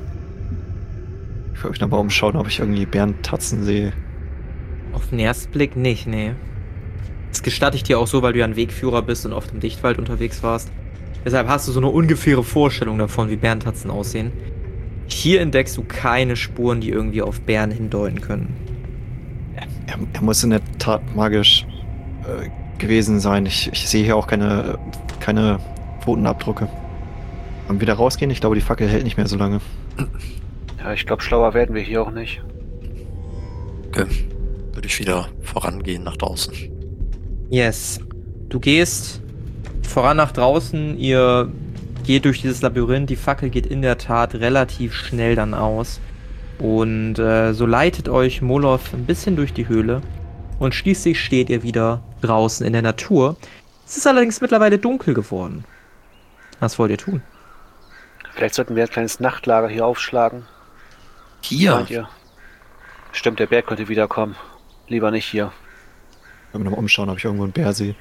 S3: Ich wollte mich nochmal umschauen, ob ich irgendwie Bärentatzen sehe.
S1: Auf den ersten Blick nicht, nee. Das gestatte ich dir auch so, weil du ja ein Wegführer bist und oft im Dichtwald unterwegs warst. Deshalb hast du so eine ungefähre Vorstellung davon, wie Bärentatzen aussehen. Hier entdeckst du keine Spuren, die irgendwie auf Bären hindeuten können.
S3: Er, er muss in der Tat magisch äh, gewesen sein. Ich, ich sehe hier auch keine, keine Pfotenabdrücke. Wollen wir wieder rausgehen? Ich glaube, die Fackel hält nicht mehr so lange.
S4: Ja, ich glaube, schlauer werden wir hier auch nicht.
S2: Okay. Würde ich wieder vorangehen nach draußen.
S1: Yes. Du gehst voran nach draußen, ihr geht durch dieses Labyrinth, die Fackel geht in der Tat relativ schnell dann aus. Und äh, so leitet euch Molov ein bisschen durch die Höhle und schließlich steht ihr wieder draußen in der Natur. Es ist allerdings mittlerweile dunkel geworden. Was wollt ihr tun?
S4: Vielleicht sollten wir ein kleines Nachtlager hier aufschlagen.
S2: Hier?
S4: Meint ihr? Stimmt, der Bär könnte wiederkommen. Lieber nicht hier.
S3: Wenn wir nochmal umschauen, ob ich irgendwo einen Bär sehe.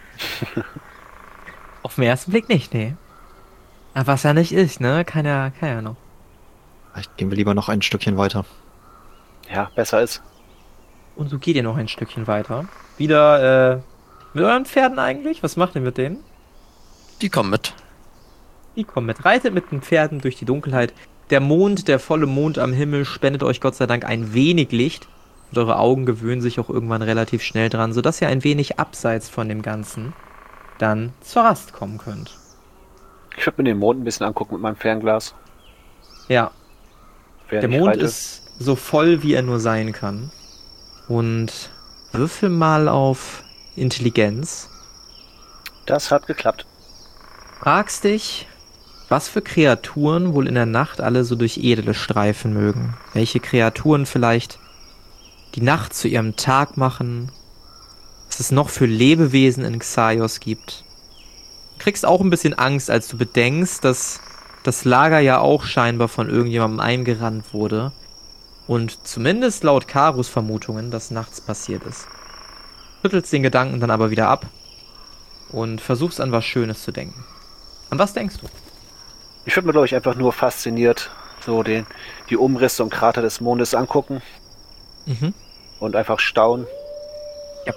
S1: Auf den ersten Blick nicht, nee. Aber was ja nicht ist, ne? Kann ja, kann ja noch.
S3: Vielleicht gehen wir lieber noch ein Stückchen weiter.
S4: Ja, besser ist.
S1: Und so geht ihr noch ein Stückchen weiter. Wieder, äh, mit euren Pferden eigentlich? Was macht ihr mit denen?
S2: Die kommen mit.
S1: Die kommen mit. Reitet mit den Pferden durch die Dunkelheit. Der Mond, der volle Mond am Himmel spendet euch Gott sei Dank ein wenig Licht. Und eure Augen gewöhnen sich auch irgendwann relativ schnell dran, sodass ihr ein wenig abseits von dem Ganzen dann zur Rast kommen könnt.
S4: Ich würde mir den Mond ein bisschen angucken mit meinem Fernglas.
S1: Ja,
S4: Während
S1: der
S4: ich
S1: Mond
S4: reite.
S1: ist so voll, wie er nur sein kann. Und würfel mal auf Intelligenz.
S4: Das hat geklappt.
S1: Fragst dich, was für Kreaturen wohl in der Nacht alle so durch Edele streifen mögen. Welche Kreaturen vielleicht die Nacht zu ihrem Tag machen. Was es noch für Lebewesen in Xaios gibt. Du kriegst auch ein bisschen Angst, als du bedenkst, dass das Lager ja auch scheinbar von irgendjemandem eingerannt wurde. Und zumindest laut Karus Vermutungen das nachts passiert ist. Schüttelst den Gedanken dann aber wieder ab und versuchst an was Schönes zu denken. An was denkst du?
S4: Ich würde mir, glaube ich, einfach nur fasziniert so den, die Umrisse und Krater des Mondes angucken
S1: Mhm.
S4: und einfach staunen.
S1: Ja.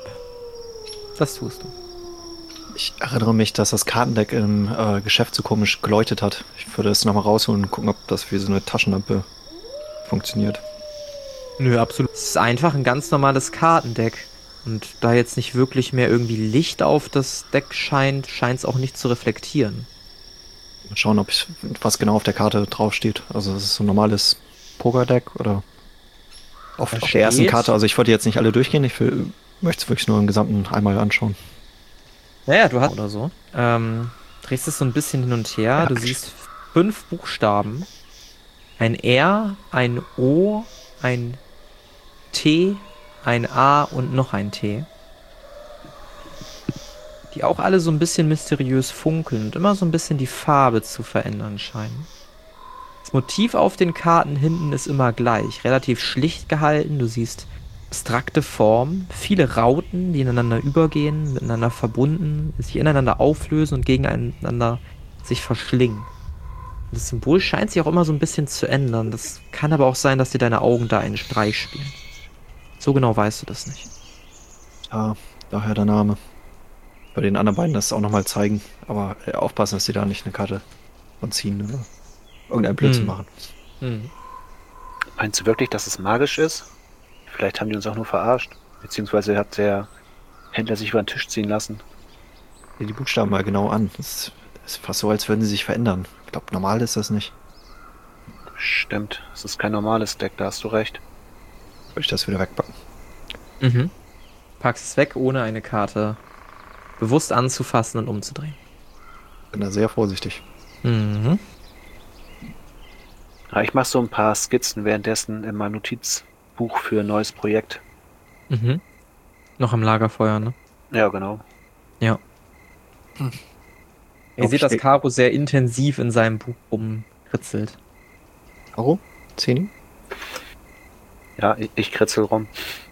S1: Das tust du.
S3: Ich erinnere mich, dass das Kartendeck im äh, Geschäft so komisch geleuchtet hat. Ich würde es nochmal rausholen und gucken, ob das wie so eine Taschenlampe funktioniert.
S1: Nö, absolut. Es ist einfach ein ganz normales Kartendeck. Und da jetzt nicht wirklich mehr irgendwie Licht auf das Deck scheint, scheint es auch nicht zu reflektieren.
S3: Mal schauen, ob ich, was genau auf der Karte draufsteht. Also das ist so ein normales Pokerdeck oder auf,
S1: Da
S3: auf der ersten
S1: steht-
S3: Karte. Also ich wollte jetzt nicht alle durchgehen. Ich will, möchte es wirklich nur im Gesamten einmal anschauen.
S1: Naja, du hast oder so. Ähm, drehst es so ein bisschen hin und her.
S3: Ja,
S1: Du
S3: ich-
S1: siehst fünf Buchstaben. Ein R, ein O, ein T, ein A und noch ein T. Die auch alle so ein bisschen mysteriös funkeln und immer so ein bisschen die Farbe zu verändern scheinen. Das Motiv auf den Karten hinten ist immer gleich, relativ schlicht gehalten. Du siehst abstrakte Formen, viele Rauten, die ineinander übergehen, miteinander verbunden, sich ineinander auflösen und gegeneinander sich verschlingen. Das Symbol scheint sich auch immer so ein bisschen zu ändern. Das kann aber auch sein, dass dir deine Augen da einen Streich spielen. So genau weißt du das nicht.
S3: Ja, daher der Name. Bei den anderen beiden das auch nochmal zeigen. Aber äh, aufpassen, dass sie da nicht eine Karte von ziehen oder irgendein Blödsinn
S1: Hm.
S3: machen.
S1: Hm.
S4: Meinst du wirklich, dass es magisch ist? Vielleicht haben die uns auch nur verarscht. Beziehungsweise hat der Händler sich über den Tisch ziehen lassen.
S3: Sieh die Buchstaben mal genau an. Das ist fast so, als würden sie sich verändern. Ich glaube, normal ist das nicht.
S4: Stimmt, es ist kein normales Deck, da hast du recht.
S3: Würde ich das wieder wegpacken.
S1: Mhm. Packst es weg, ohne eine Karte bewusst anzufassen und umzudrehen.
S3: Bin da sehr vorsichtig.
S1: Mhm.
S4: Ja, ich mache so ein paar Skizzen währenddessen in meinem Notizbuch für ein neues Projekt.
S1: Mhm. Noch am Lagerfeuer, ne?
S4: Ja, genau.
S1: Ja.
S2: Hm.
S1: Ihr seht, dass Caro sehr intensiv in seinem Buch rumkritzelt.
S3: Caro? Zehni?
S4: Ja, ich, ich kritzel rum.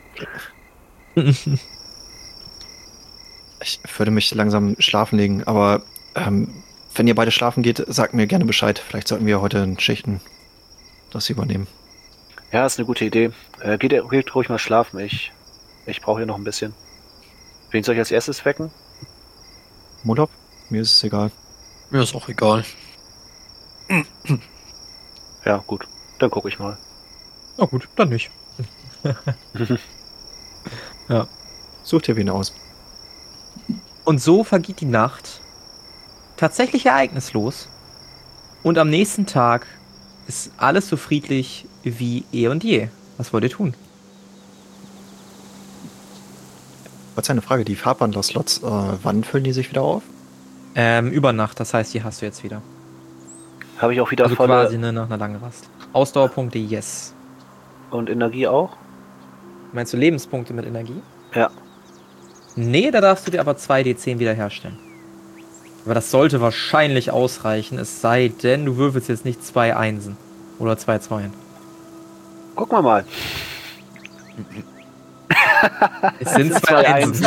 S3: Ich würde mich langsam schlafen legen, aber ähm, wenn ihr beide schlafen geht, sagt mir gerne Bescheid. Vielleicht sollten wir heute in Schichten das übernehmen.
S4: Ja, ist eine gute Idee. Äh, geht, geht ruhig mal schlafen. Ich, ich brauche hier noch ein bisschen. Wen soll ich als erstes wecken?
S3: Molov? Mir ist es egal.
S2: Mir ist auch egal.
S4: Ja, gut. Dann gucke ich mal.
S1: Na gut, dann nicht. Ja.
S3: Such dir wen aus.
S1: Und so vergeht die Nacht tatsächlich ereignislos. Und am nächsten Tag ist alles so friedlich wie eh und je. Was wollt ihr tun?
S3: Was ist eine Frage? Die Farbwandler-Slots, äh, wann füllen die sich wieder auf?
S1: Ähm, über Nacht, das heißt, die hast du jetzt wieder.
S4: Habe ich auch wieder
S1: Also
S4: volle
S1: quasi ne, nach einer langen Rast. Ausdauerpunkte, yes.
S4: und Energie auch?
S1: Meinst du Lebenspunkte mit Energie?
S4: Ja.
S1: Nee, da darfst du dir aber zwei D zehn wiederherstellen. Aber das sollte wahrscheinlich ausreichen, es sei denn, du würfelst jetzt nicht zwei Einsen. Oder zwei Zweien.
S4: Gucken wir mal.
S1: Es sind
S4: sind
S1: zwei
S4: zwei
S1: Einsen.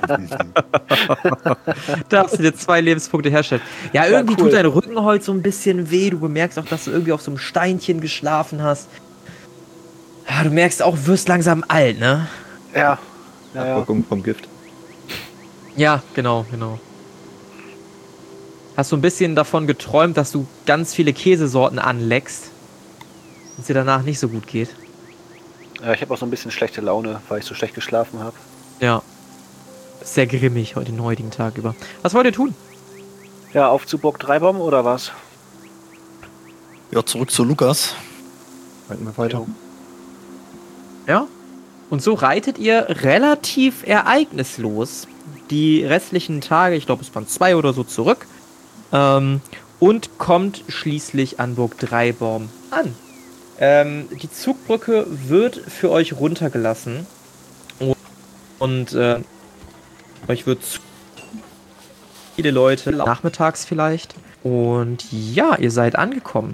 S1: Darfst du dir zwei Lebenspunkte herstellen. Ja, irgendwie
S4: cool.
S1: tut dein Rücken heute so ein bisschen weh. Du bemerkst auch, dass du irgendwie auf so einem Steinchen geschlafen hast. Ja, du merkst auch, du wirst langsam alt, ne?
S4: Ja. Ja, ja.
S3: Abwirkung vom Gift.
S1: Ja, genau, genau. Hast du ein bisschen davon geträumt, dass du ganz viele Käsesorten anleckst und es dir danach nicht so gut geht?
S4: Ja, ich habe auch so ein bisschen schlechte Laune, weil ich so schlecht geschlafen habe.
S1: Ja. Sehr grimmig heute den heutigen Tag über. Was wollt ihr tun?
S4: Ja, auf zu Burg Dreibom oder was?
S2: Ja, zurück zu Lukas.
S3: Halten wir weiter.
S1: Ja. Und so reitet ihr relativ ereignislos die restlichen Tage, ich glaube es waren zwei oder so, zurück. Ähm, und kommt schließlich an Burg Dreibaum an. Ähm, die Zugbrücke wird für euch runtergelassen. Und, und äh, euch wird zu viele Leute, nachmittags vielleicht. Und ja, ihr seid angekommen.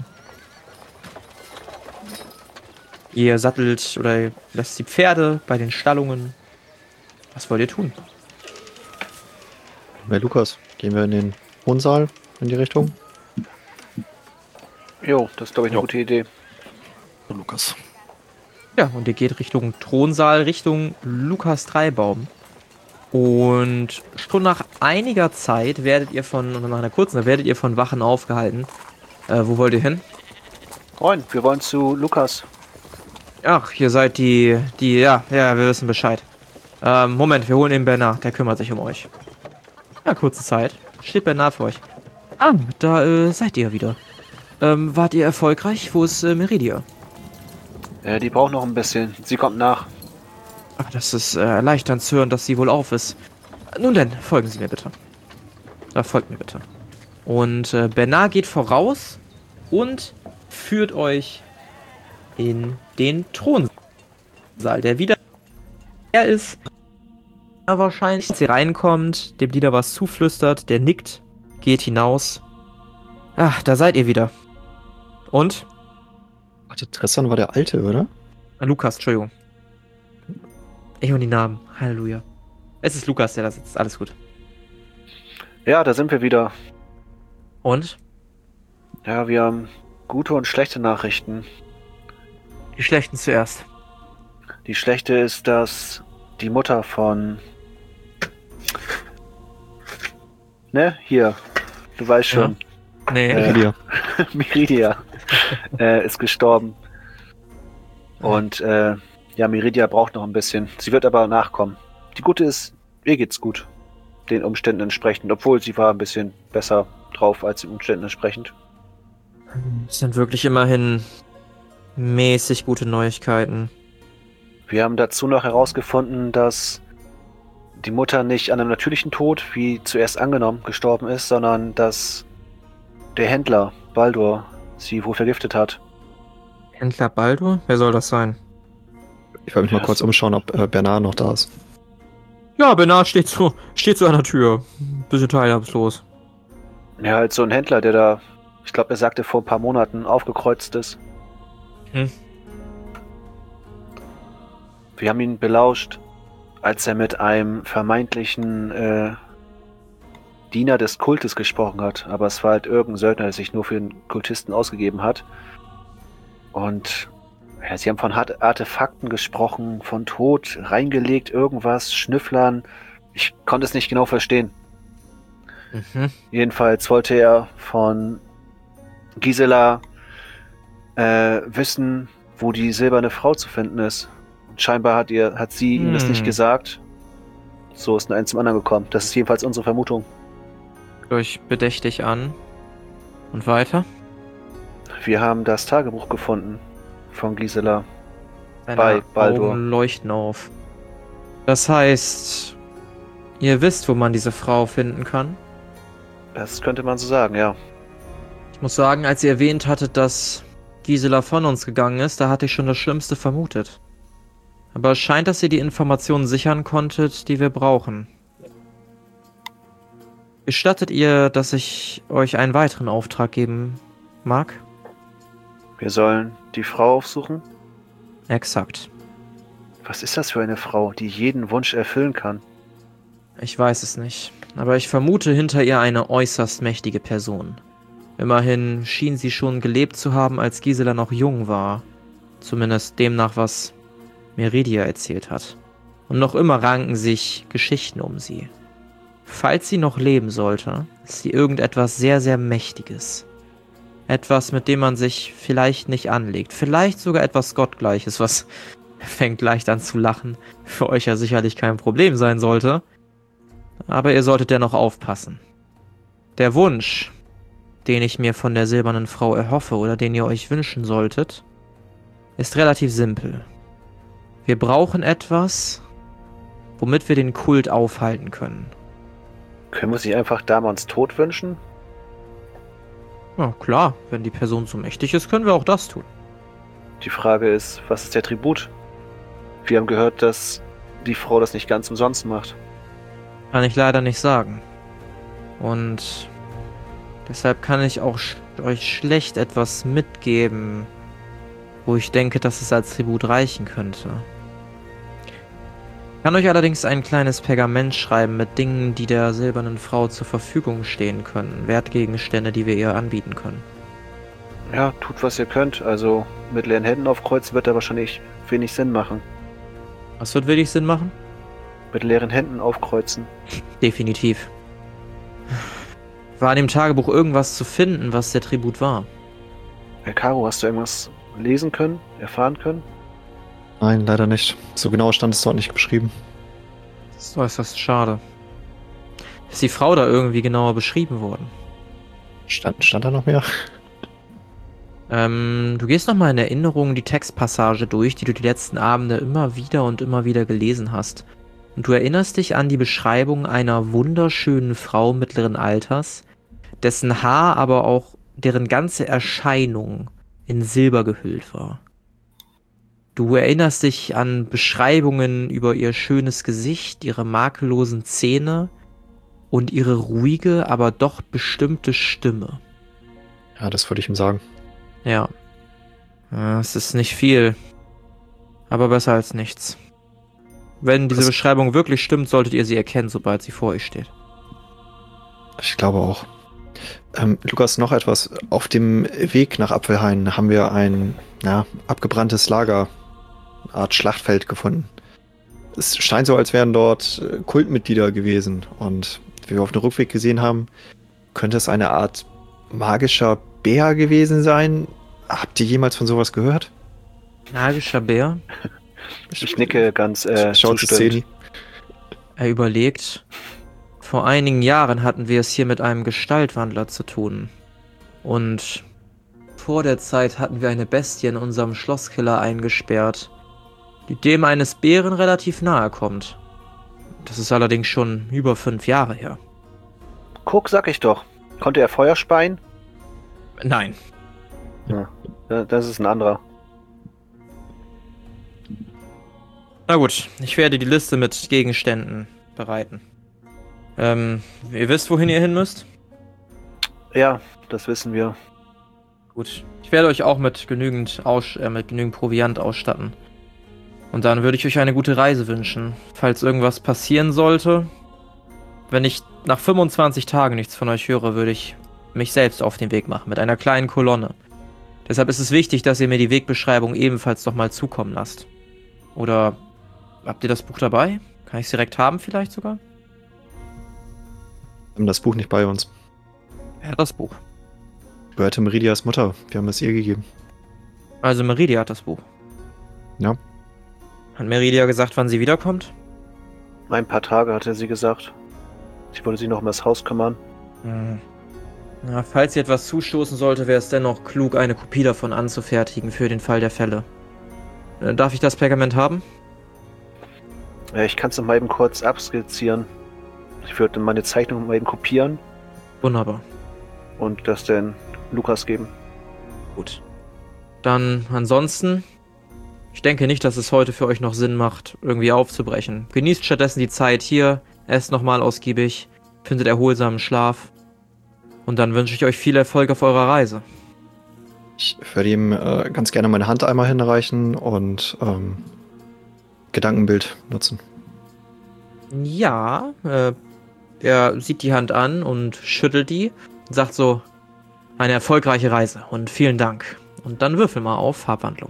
S1: Ihr sattelt oder lasst die Pferde bei den Stallungen. Was wollt ihr tun?
S3: Wer Lukas? Gehen wir in den Wohnsaal in die Richtung?
S4: Jo, das ist glaube ich eine
S2: Jo.
S4: gute Idee.
S2: Lukas.
S1: Ja, und ihr geht Richtung Thronsaal, Richtung Lukas Dreibaum. Und schon nach einiger Zeit werdet ihr von, oder nach einer kurzen Zeit, werdet ihr von Wachen aufgehalten. Äh, wo wollt ihr hin?
S4: Moin, wir wollen zu Lukas.
S1: Ach, ihr seid die, die, ja, ja, wir wissen Bescheid. Ähm, Moment, wir holen den Bernard, der kümmert sich um euch. Ja, kurze Zeit. Steht Bernard für euch. Ah, da äh, seid ihr wieder. Ähm, wart ihr erfolgreich? Wo ist äh, Meridia?
S4: Äh, die braucht noch ein bisschen. Sie kommt nach.
S1: Ach, das ist äh, erleichternd zu hören, dass sie wohl auf ist. Nun denn, folgen Sie mir bitte. Da folgt mir bitte. Und äh, Bernard geht voraus und führt euch in den Thronsaal, der wieder er ist. Er wahrscheinlich, als ihr reinkommt, dem Lieder was zuflüstert, der nickt, geht hinaus. Ach, da seid ihr wieder. Und?
S3: Warte, Tristan war der Alte, oder?
S1: Ah, Lukas, Entschuldigung. Ich und die Namen. Halleluja. Es ist Lukas, der da sitzt. Alles gut.
S4: Ja, da sind wir wieder.
S1: Und?
S4: Ja, wir haben gute und schlechte Nachrichten.
S1: Die schlechten zuerst.
S4: Die schlechte ist, dass die Mutter von... Ne, hier. Du weißt schon.
S1: Nee.
S4: Äh,
S3: Meridia.
S4: Meridia äh, ist gestorben. Und äh, ja, Meridia braucht noch ein bisschen. Sie wird aber nachkommen. Die Gute ist, ihr geht's gut. Den Umständen entsprechend. Obwohl sie war ein bisschen besser drauf als den Umständen entsprechend.
S1: Das sind wirklich immerhin mäßig gute Neuigkeiten.
S4: Wir haben dazu noch herausgefunden, dass die Mutter nicht an einem natürlichen Tod, wie zuerst angenommen, gestorben ist, sondern dass der Händler, Baldur, sie wohl vergiftet hat.
S1: Händler Baldur? Wer soll das sein?
S3: Ich wollte mich mal
S4: Ja,
S3: kurz
S4: so-
S3: umschauen, ob äh, Bernard noch da ist.
S1: Ja, Bernard steht so, steht so an der Tür. Bisschen teilhabslos.
S4: Ja, halt so ein Händler, der da, ich glaube, er sagte vor ein paar Monaten, aufgekreuzt ist.
S1: Hm.
S4: Wir haben ihn belauscht, als er mit einem vermeintlichen äh, Diener des Kultes gesprochen hat. Aber es war halt irgendein Söldner, der sich nur für einen Kultisten ausgegeben hat. Und ja, sie haben von Art- Artefakten gesprochen, von Tod, reingelegt, irgendwas, Schnüfflern. Ich konnte es nicht genau verstehen.
S1: Mhm.
S4: Jedenfalls wollte er von Gisela äh, wissen, wo die silberne Frau zu finden ist. Und scheinbar hat ihr, hat sie ihm das nicht
S1: Hm.
S4: gesagt. So ist ein zum anderen gekommen. Das ist jedenfalls unsere Vermutung.
S1: Euch bedächtig an. Und weiter?
S4: Wir haben das Tagebuch gefunden von Gisela.
S1: Seine
S4: Bei Baldur.
S1: Augen leuchten auf. Das heißt, ihr wisst, wo man diese Frau finden kann?
S4: Das könnte man so sagen, ja.
S1: Ich muss sagen, als ihr erwähnt hattet, dass Gisela von uns gegangen ist, da hatte ich schon das Schlimmste vermutet. Aber es scheint, dass ihr die Informationen sichern konntet, die wir brauchen. Gestattet ihr, dass ich euch einen weiteren Auftrag geben mag?
S4: Wir sollen die Frau aufsuchen.
S1: Exakt.
S4: Was ist das für eine Frau, die jeden Wunsch erfüllen kann?
S1: Ich weiß es nicht, aber ich vermute hinter ihr eine äußerst mächtige Person. Immerhin schien sie schon gelebt zu haben, als Gisela noch jung war. Zumindest demnach, was Meridia erzählt hat. Und noch immer ranken sich Geschichten um sie. Falls sie noch leben sollte, ist sie irgendetwas sehr, sehr Mächtiges. Etwas, mit dem man sich vielleicht nicht anlegt. Vielleicht sogar etwas Gottgleiches, was fängt leicht an zu lachen. Für euch ja sicherlich kein Problem sein sollte. Aber ihr solltet dennoch aufpassen. Der Wunsch, den ich mir von der silbernen Frau erhoffe oder den ihr euch wünschen solltet, ist relativ simpel. Wir brauchen etwas, womit wir den Kult aufhalten können.
S4: Können wir sie einfach Damons Tod wünschen?
S1: Ja, klar, wenn die Person so mächtig ist, können wir auch das tun.
S4: Die Frage ist, was ist der Tribut? Wir haben gehört, dass die Frau das nicht ganz umsonst macht.
S1: Kann ich leider nicht sagen. Und deshalb kann ich auch sch euch schlecht etwas mitgeben, wo ich denke, dass es als Tribut reichen könnte. Ich kann euch allerdings ein kleines Pergament schreiben mit Dingen, die der silbernen Frau zur Verfügung stehen können. Wertgegenstände, die wir ihr anbieten können.
S4: Ja, tut was ihr könnt. Also mit leeren Händen aufkreuzen wird da wahrscheinlich wenig Sinn machen.
S1: Was wird wenig Sinn machen?
S4: Mit leeren Händen aufkreuzen.
S1: Definitiv. War in dem Tagebuch irgendwas zu finden, was der Tribut war?
S4: Herr Caro, hast du irgendwas lesen können, erfahren können?
S3: Nein, leider nicht. So genau stand es dort nicht beschrieben.
S1: Das ist äußerst schade. Ist die Frau da irgendwie genauer beschrieben worden?
S3: Stand, stand da noch mehr?
S1: Ähm, du gehst nochmal in Erinnerung die Textpassage durch, die du die letzten Abende immer wieder und immer wieder gelesen hast. Und du erinnerst dich an die Beschreibung einer wunderschönen Frau mittleren Alters, dessen Haar aber auch deren ganze Erscheinung in Silber gehüllt war. Du erinnerst dich an Beschreibungen über ihr schönes Gesicht, ihre makellosen Zähne und ihre ruhige, aber doch bestimmte Stimme.
S3: Ja, das würde ich ihm sagen.
S1: Ja. Ja, es ist nicht viel, aber besser als nichts. Wenn diese
S3: Das-
S1: Beschreibung wirklich stimmt, solltet ihr sie erkennen, sobald sie vor euch steht.
S3: Ich glaube auch. Ähm, Lukas, noch etwas. Auf dem Weg nach Apfelhain haben wir ein ja, abgebranntes Lager, eine Art Schlachtfeld gefunden. Es scheint so, als wären dort äh, Kultmitglieder gewesen. Und wie wir auf dem Rückweg gesehen haben, könnte es eine Art magischer Bär gewesen sein. Habt ihr jemals von sowas gehört?
S1: Magischer Bär.
S4: Ich nicke ganz äh,
S3: Schaut zu
S4: zustimmend.
S3: Szeni.
S1: Er überlegt. Vor einigen Jahren hatten wir es hier mit einem Gestaltwandler zu tun. Und vor der Zeit hatten wir eine Bestie in unserem Schlosskiller eingesperrt, die dem eines Bären relativ nahe kommt. Das ist allerdings schon über fünf Jahre her.
S4: Guck, sag ich doch. Konnte er Feuer speien?
S1: Nein.
S4: Ja, das ist ein anderer.
S1: Na gut, ich werde die Liste mit Gegenständen bereiten. Ähm, ihr wisst, wohin ihr hin müsst?
S4: Ja, das wissen wir.
S1: Gut. Ich werde euch auch mit genügend, Aus äh, mit genügend Proviant ausstatten. Und dann würde ich euch eine gute Reise wünschen. Falls irgendwas passieren sollte, wenn ich nach fünfundzwanzig Tagen nichts von euch höre, würde ich mich selbst auf den Weg machen, mit einer kleinen Kolonne. Deshalb ist es wichtig, dass ihr mir die Wegbeschreibung ebenfalls noch mal zukommen lasst. Oder habt ihr das Buch dabei? Kann ich es direkt haben vielleicht sogar?
S3: Wir haben das Buch nicht bei uns.
S1: Wer hat das Buch?
S3: Gehörte Meridias Mutter. Wir haben es ihr gegeben.
S1: Also Meridia hat das Buch.
S3: Ja.
S1: Hat Meridia gesagt, wann sie wiederkommt?
S4: Ein paar Tage, hatte sie gesagt. Sie wollte sich noch um das Haus kümmern.
S1: Hm. Na, falls ihr etwas zustoßen sollte, wäre es dennoch klug, eine Kopie davon anzufertigen für den Fall der Fälle. Äh, darf ich das Pergament haben?
S4: Ja, ich kann es noch mal eben kurz abskizzieren. Ich würde meine Zeichnung mal eben kopieren
S1: Wunderbar.
S4: und das dann Lukas geben.
S1: Gut. Dann ansonsten, ich denke nicht, dass es heute für euch noch Sinn macht, irgendwie aufzubrechen. Genießt stattdessen die Zeit hier, esst nochmal ausgiebig, findet erholsamen Schlaf. Und dann wünsche ich euch viel Erfolg auf eurer Reise.
S3: Ich würde ihm äh, ganz gerne meine Hand einmal hinreichen und ähm, Gedankenbild nutzen.
S1: Ja, äh, er sieht die Hand an und schüttelt die und sagt so, eine erfolgreiche Reise und vielen Dank. Und dann würfel mal auf Farbwandlung.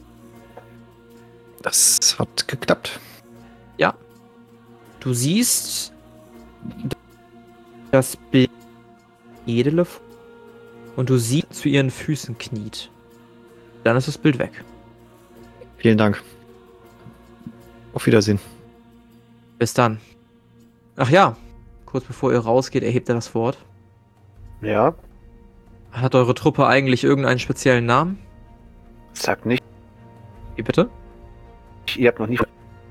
S3: Das hat geklappt.
S1: Ja. Du siehst das Bild edle und du siehst, zu ihren Füßen kniet. Dann ist das Bild weg.
S3: Vielen Dank. Auf Wiedersehen.
S1: Bis dann. Ach ja, kurz bevor ihr rausgeht, erhebt er das Wort.
S4: Ja,
S1: Hat eure Truppe eigentlich irgendeinen speziellen Namen?
S4: sag nicht.
S1: Wie bitte?
S4: Ihr habt noch nie...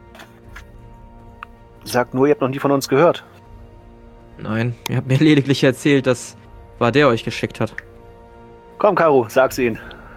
S4: Sagt nur, ihr habt noch nie von uns gehört.
S1: Nein, ihr habt mir lediglich erzählt, dass war der euch geschickt hat.
S4: Komm, Karu, sag's ihnen.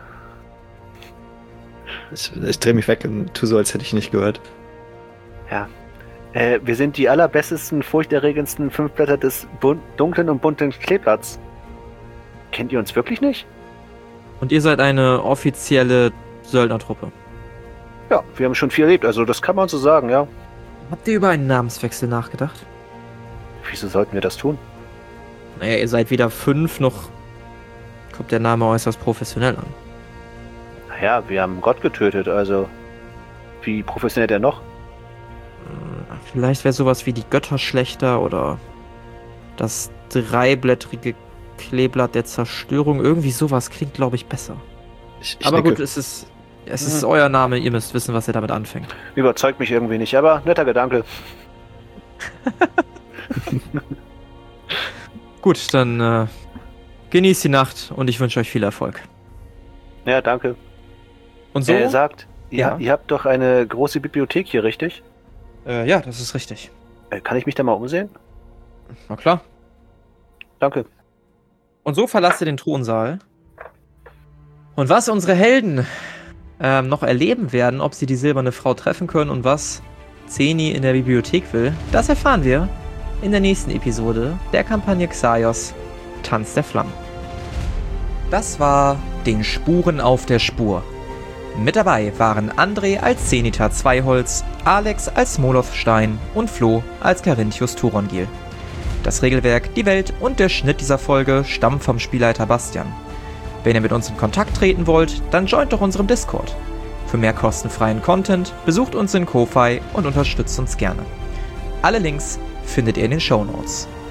S3: Ich, ich drehe mich weg und tue so, als hätte ich nicht gehört.
S4: Ja. Äh, wir sind die allerbestesten, furchterregendsten Fünfblätter des bun dunklen und bunten Kleeblatts. Kennt ihr uns wirklich nicht?
S1: Und ihr seid eine offizielle Söldnertruppe.
S4: Ja, wir haben schon viel erlebt, also das kann man so sagen, ja.
S1: Habt ihr über einen Namenswechsel nachgedacht?
S4: Wieso sollten wir das tun?
S1: Naja, ihr seid weder fünf, noch kommt der Name äußerst professionell an.
S4: Naja, wir haben Gott getötet, also wie professionell der noch?
S1: Hm, Vielleicht wäre sowas wie die Götterschlechter oder das dreiblättrige Kleeblatt der Zerstörung. Irgendwie sowas klingt, glaube ich, besser.
S3: Ich, ich
S1: Aber
S3: nicke.
S1: gut, es ist, es ist euer Name, ihr müsst wissen, was ihr damit anfängt.
S4: Überzeugt mich irgendwie nicht, aber netter Gedanke.
S1: Gut, dann äh, genießt die Nacht und ich wünsche euch viel Erfolg.
S4: Ja, danke.
S1: Und so?
S4: Er sagt,
S1: Ja.
S4: ihr, ihr habt doch eine große Bibliothek hier, richtig?
S1: Äh, ja, das ist richtig.
S4: Äh, kann ich mich da mal umsehen?
S1: Na klar.
S4: Danke.
S1: Und so verlasst ihr den Thronsaal. Und was unsere Helden ähm, noch erleben werden, ob sie die silberne Frau treffen können und was Zeni in der Bibliothek will, das erfahren wir in der nächsten Episode der Kampagne Xaios Tanz der Flammen. Das war Den Spuren auf der Spur. Mit dabei waren André als Zenithar Zweiholz, Alex als Moloth Stein und Flo als Carinthius Turongil. Das Regelwerk, die Welt und der Schnitt dieser Folge stammen vom Spielleiter Bastian. Wenn ihr mit uns in Kontakt treten wollt, dann joint doch unserem Discord. Für mehr kostenfreien Content besucht uns in Ko-Fi und unterstützt uns gerne. Alle Links findet ihr in den Shownotes.